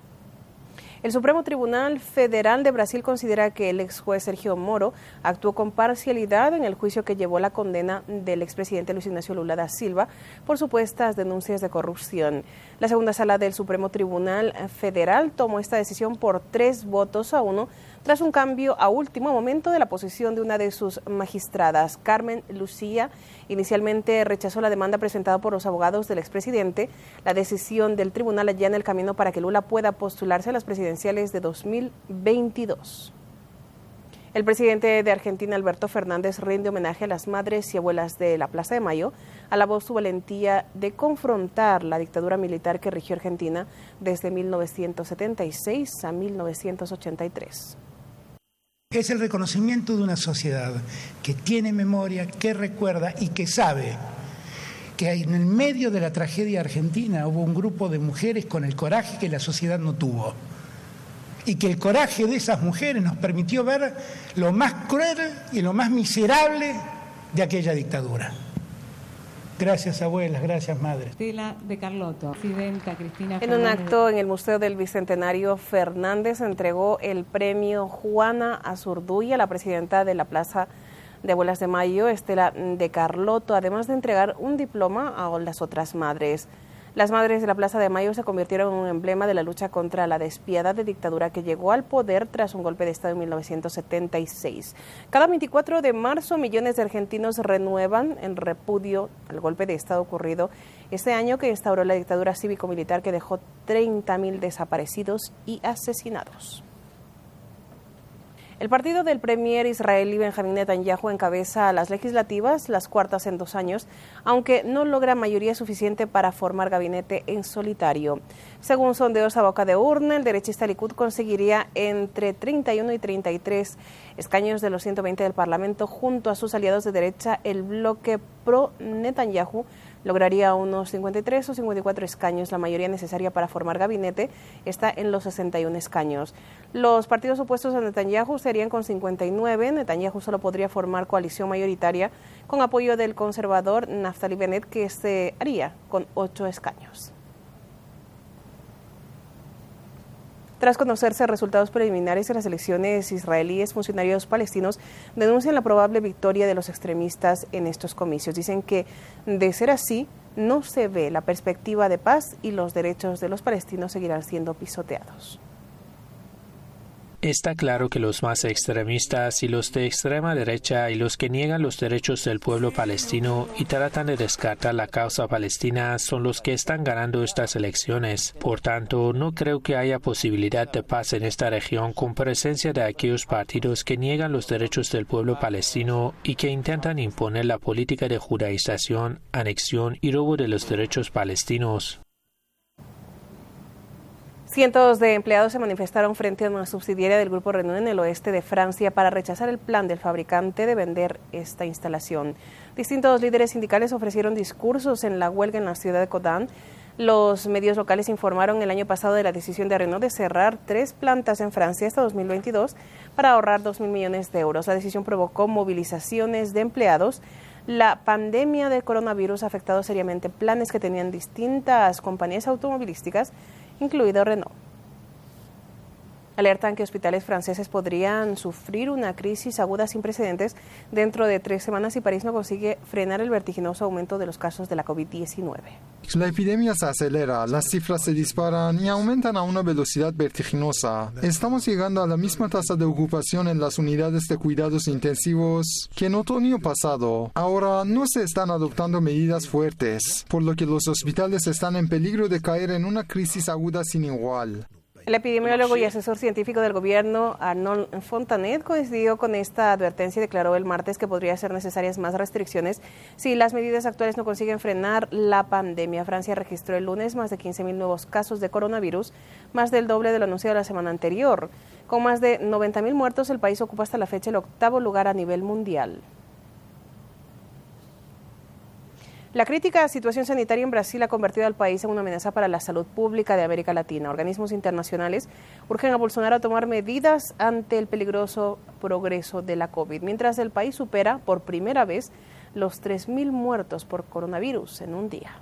S8: El Supremo Tribunal Federal de Brasil considera que el ex juez Sergio Moro actuó con parcialidad en el juicio que llevó a la condena del expresidente Luis Ignacio Lula da Silva por supuestas denuncias de corrupción. La segunda sala del Supremo Tribunal Federal tomó esta decisión por 3 votos a 1 tras un cambio a último momento de la posición de una de sus magistradas. Carmen Lucía inicialmente rechazó la demanda presentada por los abogados del expresidente. La decisión del tribunal allana el camino para que Lula pueda postularse a las presidenciales de 2022. El presidente de Argentina, Alberto Fernández, rinde homenaje a las madres y abuelas de la Plaza de Mayo, alabó su valentía de confrontar la dictadura militar que rigió Argentina desde 1976 a 1983.
S13: Es el reconocimiento de una sociedad que tiene memoria, que recuerda y que sabe que en el medio de la tragedia argentina hubo un grupo de mujeres con el coraje que la sociedad no tuvo. Y que el coraje de esas mujeres nos permitió ver lo más cruel y lo más miserable de aquella dictadura. Gracias, abuelas, gracias, madres.
S14: Estela de Carlotto, presidenta Cristina
S8: Fernández. En un acto en el Museo del Bicentenario, Fernández entregó el premio Juana Azurduy a la presidenta de la Plaza de Abuelas de Mayo, Estela de Carlotto, además de entregar un diploma a las otras madres. Las madres de la Plaza de Mayo se convirtieron en un emblema de la lucha contra la despiadada dictadura que llegó al poder tras un golpe de Estado en 1976. Cada 24 de marzo, millones de argentinos renuevan el repudio al golpe de Estado ocurrido este año que instauró la dictadura cívico-militar que dejó 30.000 desaparecidos y asesinados. El partido del premier israelí Benjamín Netanyahu encabeza las legislativas, las cuartas en 2 años, aunque no logra mayoría suficiente para formar gabinete en solitario. Según sondeos a boca de urna, el derechista Likud conseguiría entre 31 y 33 escaños de los 120 del Parlamento. Junto a sus aliados de derecha, el bloque pro-Netanyahu lograría unos 53 o 54 escaños. La mayoría necesaria para formar gabinete está en los 61 escaños. Los partidos opuestos a Netanyahu serían con 59. Netanyahu solo podría formar coalición mayoritaria con apoyo del conservador Naftali Bennett, que se haría con 8 escaños. Tras conocerse resultados preliminares de las elecciones israelíes, funcionarios palestinos denuncian la probable victoria de los extremistas en estos comicios. Dicen que, de ser así, no se ve la perspectiva de paz y los derechos de los palestinos seguirán siendo pisoteados.
S17: Está claro que los más extremistas y los de extrema derecha y los que niegan los derechos del pueblo palestino y tratan de descartar la causa palestina son los que están ganando estas elecciones. Por tanto, no creo que haya posibilidad de paz en esta región con presencia de aquellos partidos que niegan los derechos del pueblo palestino y que intentan imponer la política de judaización, anexión y robo de los derechos palestinos.
S8: Cientos de empleados se manifestaron frente a una subsidiaria del Grupo Renault en el oeste de Francia para rechazar el plan del fabricante de vender esta instalación. Distintos líderes sindicales ofrecieron discursos en la huelga en la ciudad de Codán. Los medios locales informaron el año pasado de la decisión de Renault de cerrar 3 plantas en Francia hasta 2022 para ahorrar 2.000 millones de euros. La decisión provocó movilizaciones de empleados. La pandemia de coronavirus ha afectado seriamente planes que tenían distintas compañías automovilísticas, incluido Renault. Alertan que hospitales franceses podrían sufrir una crisis aguda sin precedentes dentro de 3 semanas si París no consigue frenar el vertiginoso aumento de los casos de la COVID-19.
S18: La epidemia se acelera, las cifras se disparan y aumentan a una velocidad vertiginosa. Estamos llegando a la misma tasa de ocupación en las unidades de cuidados intensivos que en otoño pasado. Ahora no se están adoptando medidas fuertes, por lo que los hospitales están en peligro de caer en una crisis aguda sin igual.
S8: El epidemiólogo y asesor científico del gobierno, Arnaud Fontanet, coincidió con esta advertencia y declaró el martes que podría ser necesarias más restricciones si las medidas actuales no consiguen frenar la pandemia. Francia registró el lunes más de 15.000 nuevos casos de coronavirus, más del doble de lo anunciado la semana anterior. Con más de 90.000 muertos, el país ocupa hasta la fecha el 8º lugar a nivel mundial. La crítica situación sanitaria en Brasil ha convertido al país en una amenaza para la salud pública de América Latina. Organismos internacionales urgen a Bolsonaro a tomar medidas ante el peligroso progreso de la COVID, mientras el país supera por primera vez los 3.000 muertos por coronavirus en un día.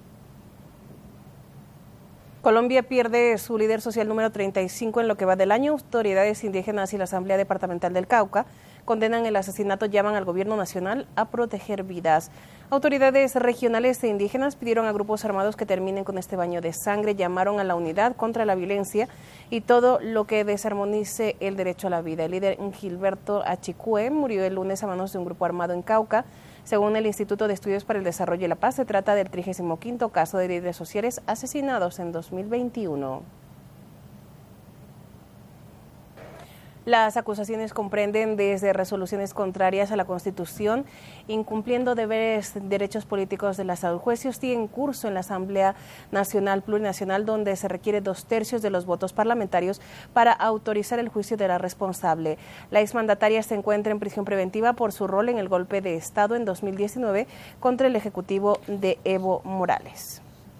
S8: Colombia pierde su líder social número 35 en lo que va del año. Autoridades indígenas y la Asamblea Departamental del Cauca condenan el asesinato, llaman al gobierno nacional a proteger vidas. Autoridades regionales e indígenas pidieron a grupos armados que terminen con este baño de sangre, llamaron a la unidad contra la violencia y todo lo que desarmonice el derecho a la vida. El líder Gilberto Achicue murió el lunes a manos de un grupo armado en Cauca. Según el Instituto de Estudios para el Desarrollo y la Paz, se trata del 35º caso de líderes sociales asesinados en 2021. Las acusaciones comprenden desde resoluciones contrarias a la Constitución, incumpliendo derechos políticos de la salud. Juicios siguen en curso en la Asamblea Nacional Plurinacional, donde se requiere 2/3 de los votos parlamentarios para autorizar el juicio de la responsable. La exmandataria se encuentra en prisión preventiva por su rol en el golpe de Estado en 2019 contra el ejecutivo de Evo Morales.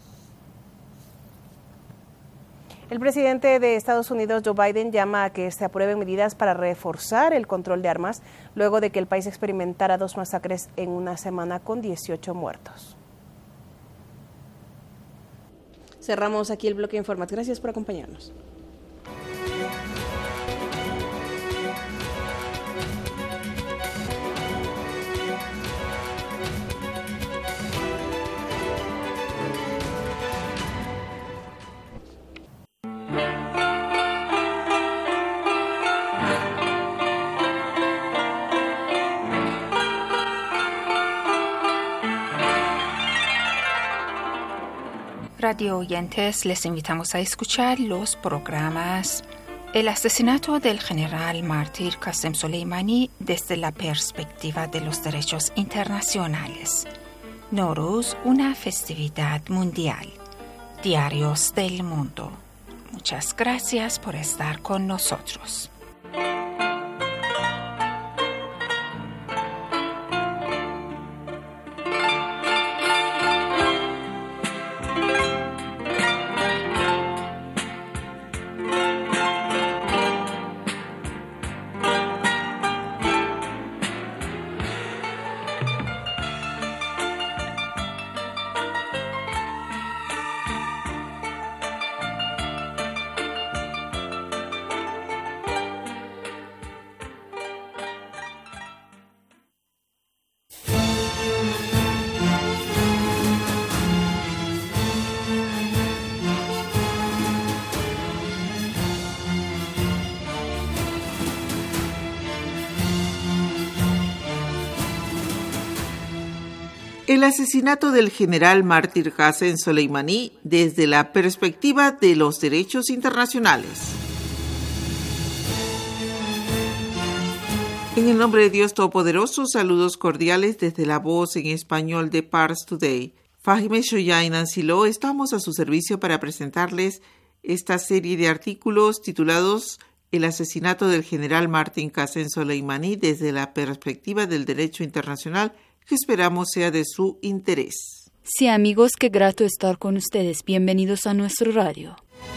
S8: El presidente de Estados Unidos, Joe Biden, llama a que se aprueben medidas para reforzar el control de armas luego de que el país experimentara 2 masacres en una semana con 18 muertos. Cerramos aquí el bloque informativo. Gracias por acompañarnos.
S7: Radio oyentes, les invitamos a escuchar los programas El asesinato del general mártir Qasem Soleimani desde la perspectiva de los derechos internacionales, Nowruz, una festividad mundial, Diarios del Mundo. Muchas gracias por estar con nosotros.
S5: El asesinato del general mártir Qasem Soleimani desde la perspectiva de los derechos internacionales. En el nombre de Dios Todopoderoso, saludos cordiales desde la voz en español de Pars Today. Fahime Shoya y Nancy Lo estamos a su servicio para presentarles esta serie de artículos titulados El asesinato del general mártir Qasem Soleimani desde la perspectiva del derecho internacional, que esperamos sea de su interés.
S6: Sí, amigos, qué grato estar con ustedes. Bienvenidos a nuestro radio.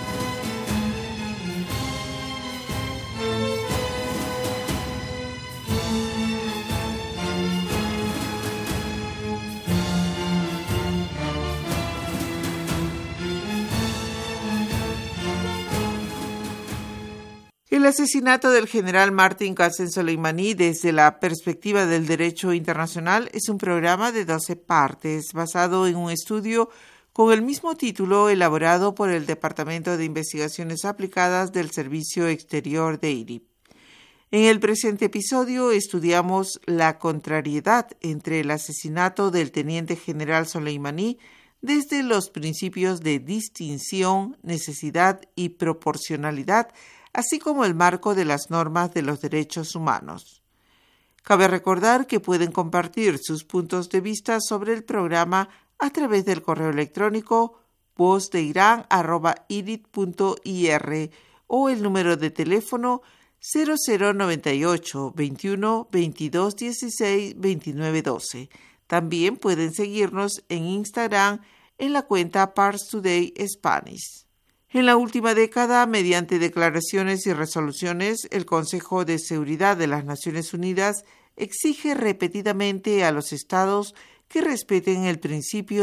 S5: El asesinato del general mártir Qasem Soleimani desde la perspectiva del derecho internacional es un programa de 12 partes basado en un estudio con el mismo título elaborado por el Departamento de Investigaciones Aplicadas del Servicio Exterior de IRIB. En el presente episodio estudiamos la contrariedad entre el asesinato del teniente general Soleimani desde los principios de distinción, necesidad y proporcionalidad, así como el marco de las normas de los derechos humanos. Cabe recordar que pueden compartir sus puntos de vista sobre el programa a través del correo electrónico vozdeiran@irit.ir o el número de teléfono 0098 21 22 16 29 12. También pueden seguirnos en Instagram en la cuenta Pars Today Spanish. En la última década, mediante declaraciones y resoluciones, el Consejo de Seguridad de las Naciones Unidas exige repetidamente a los Estados que respeten el principio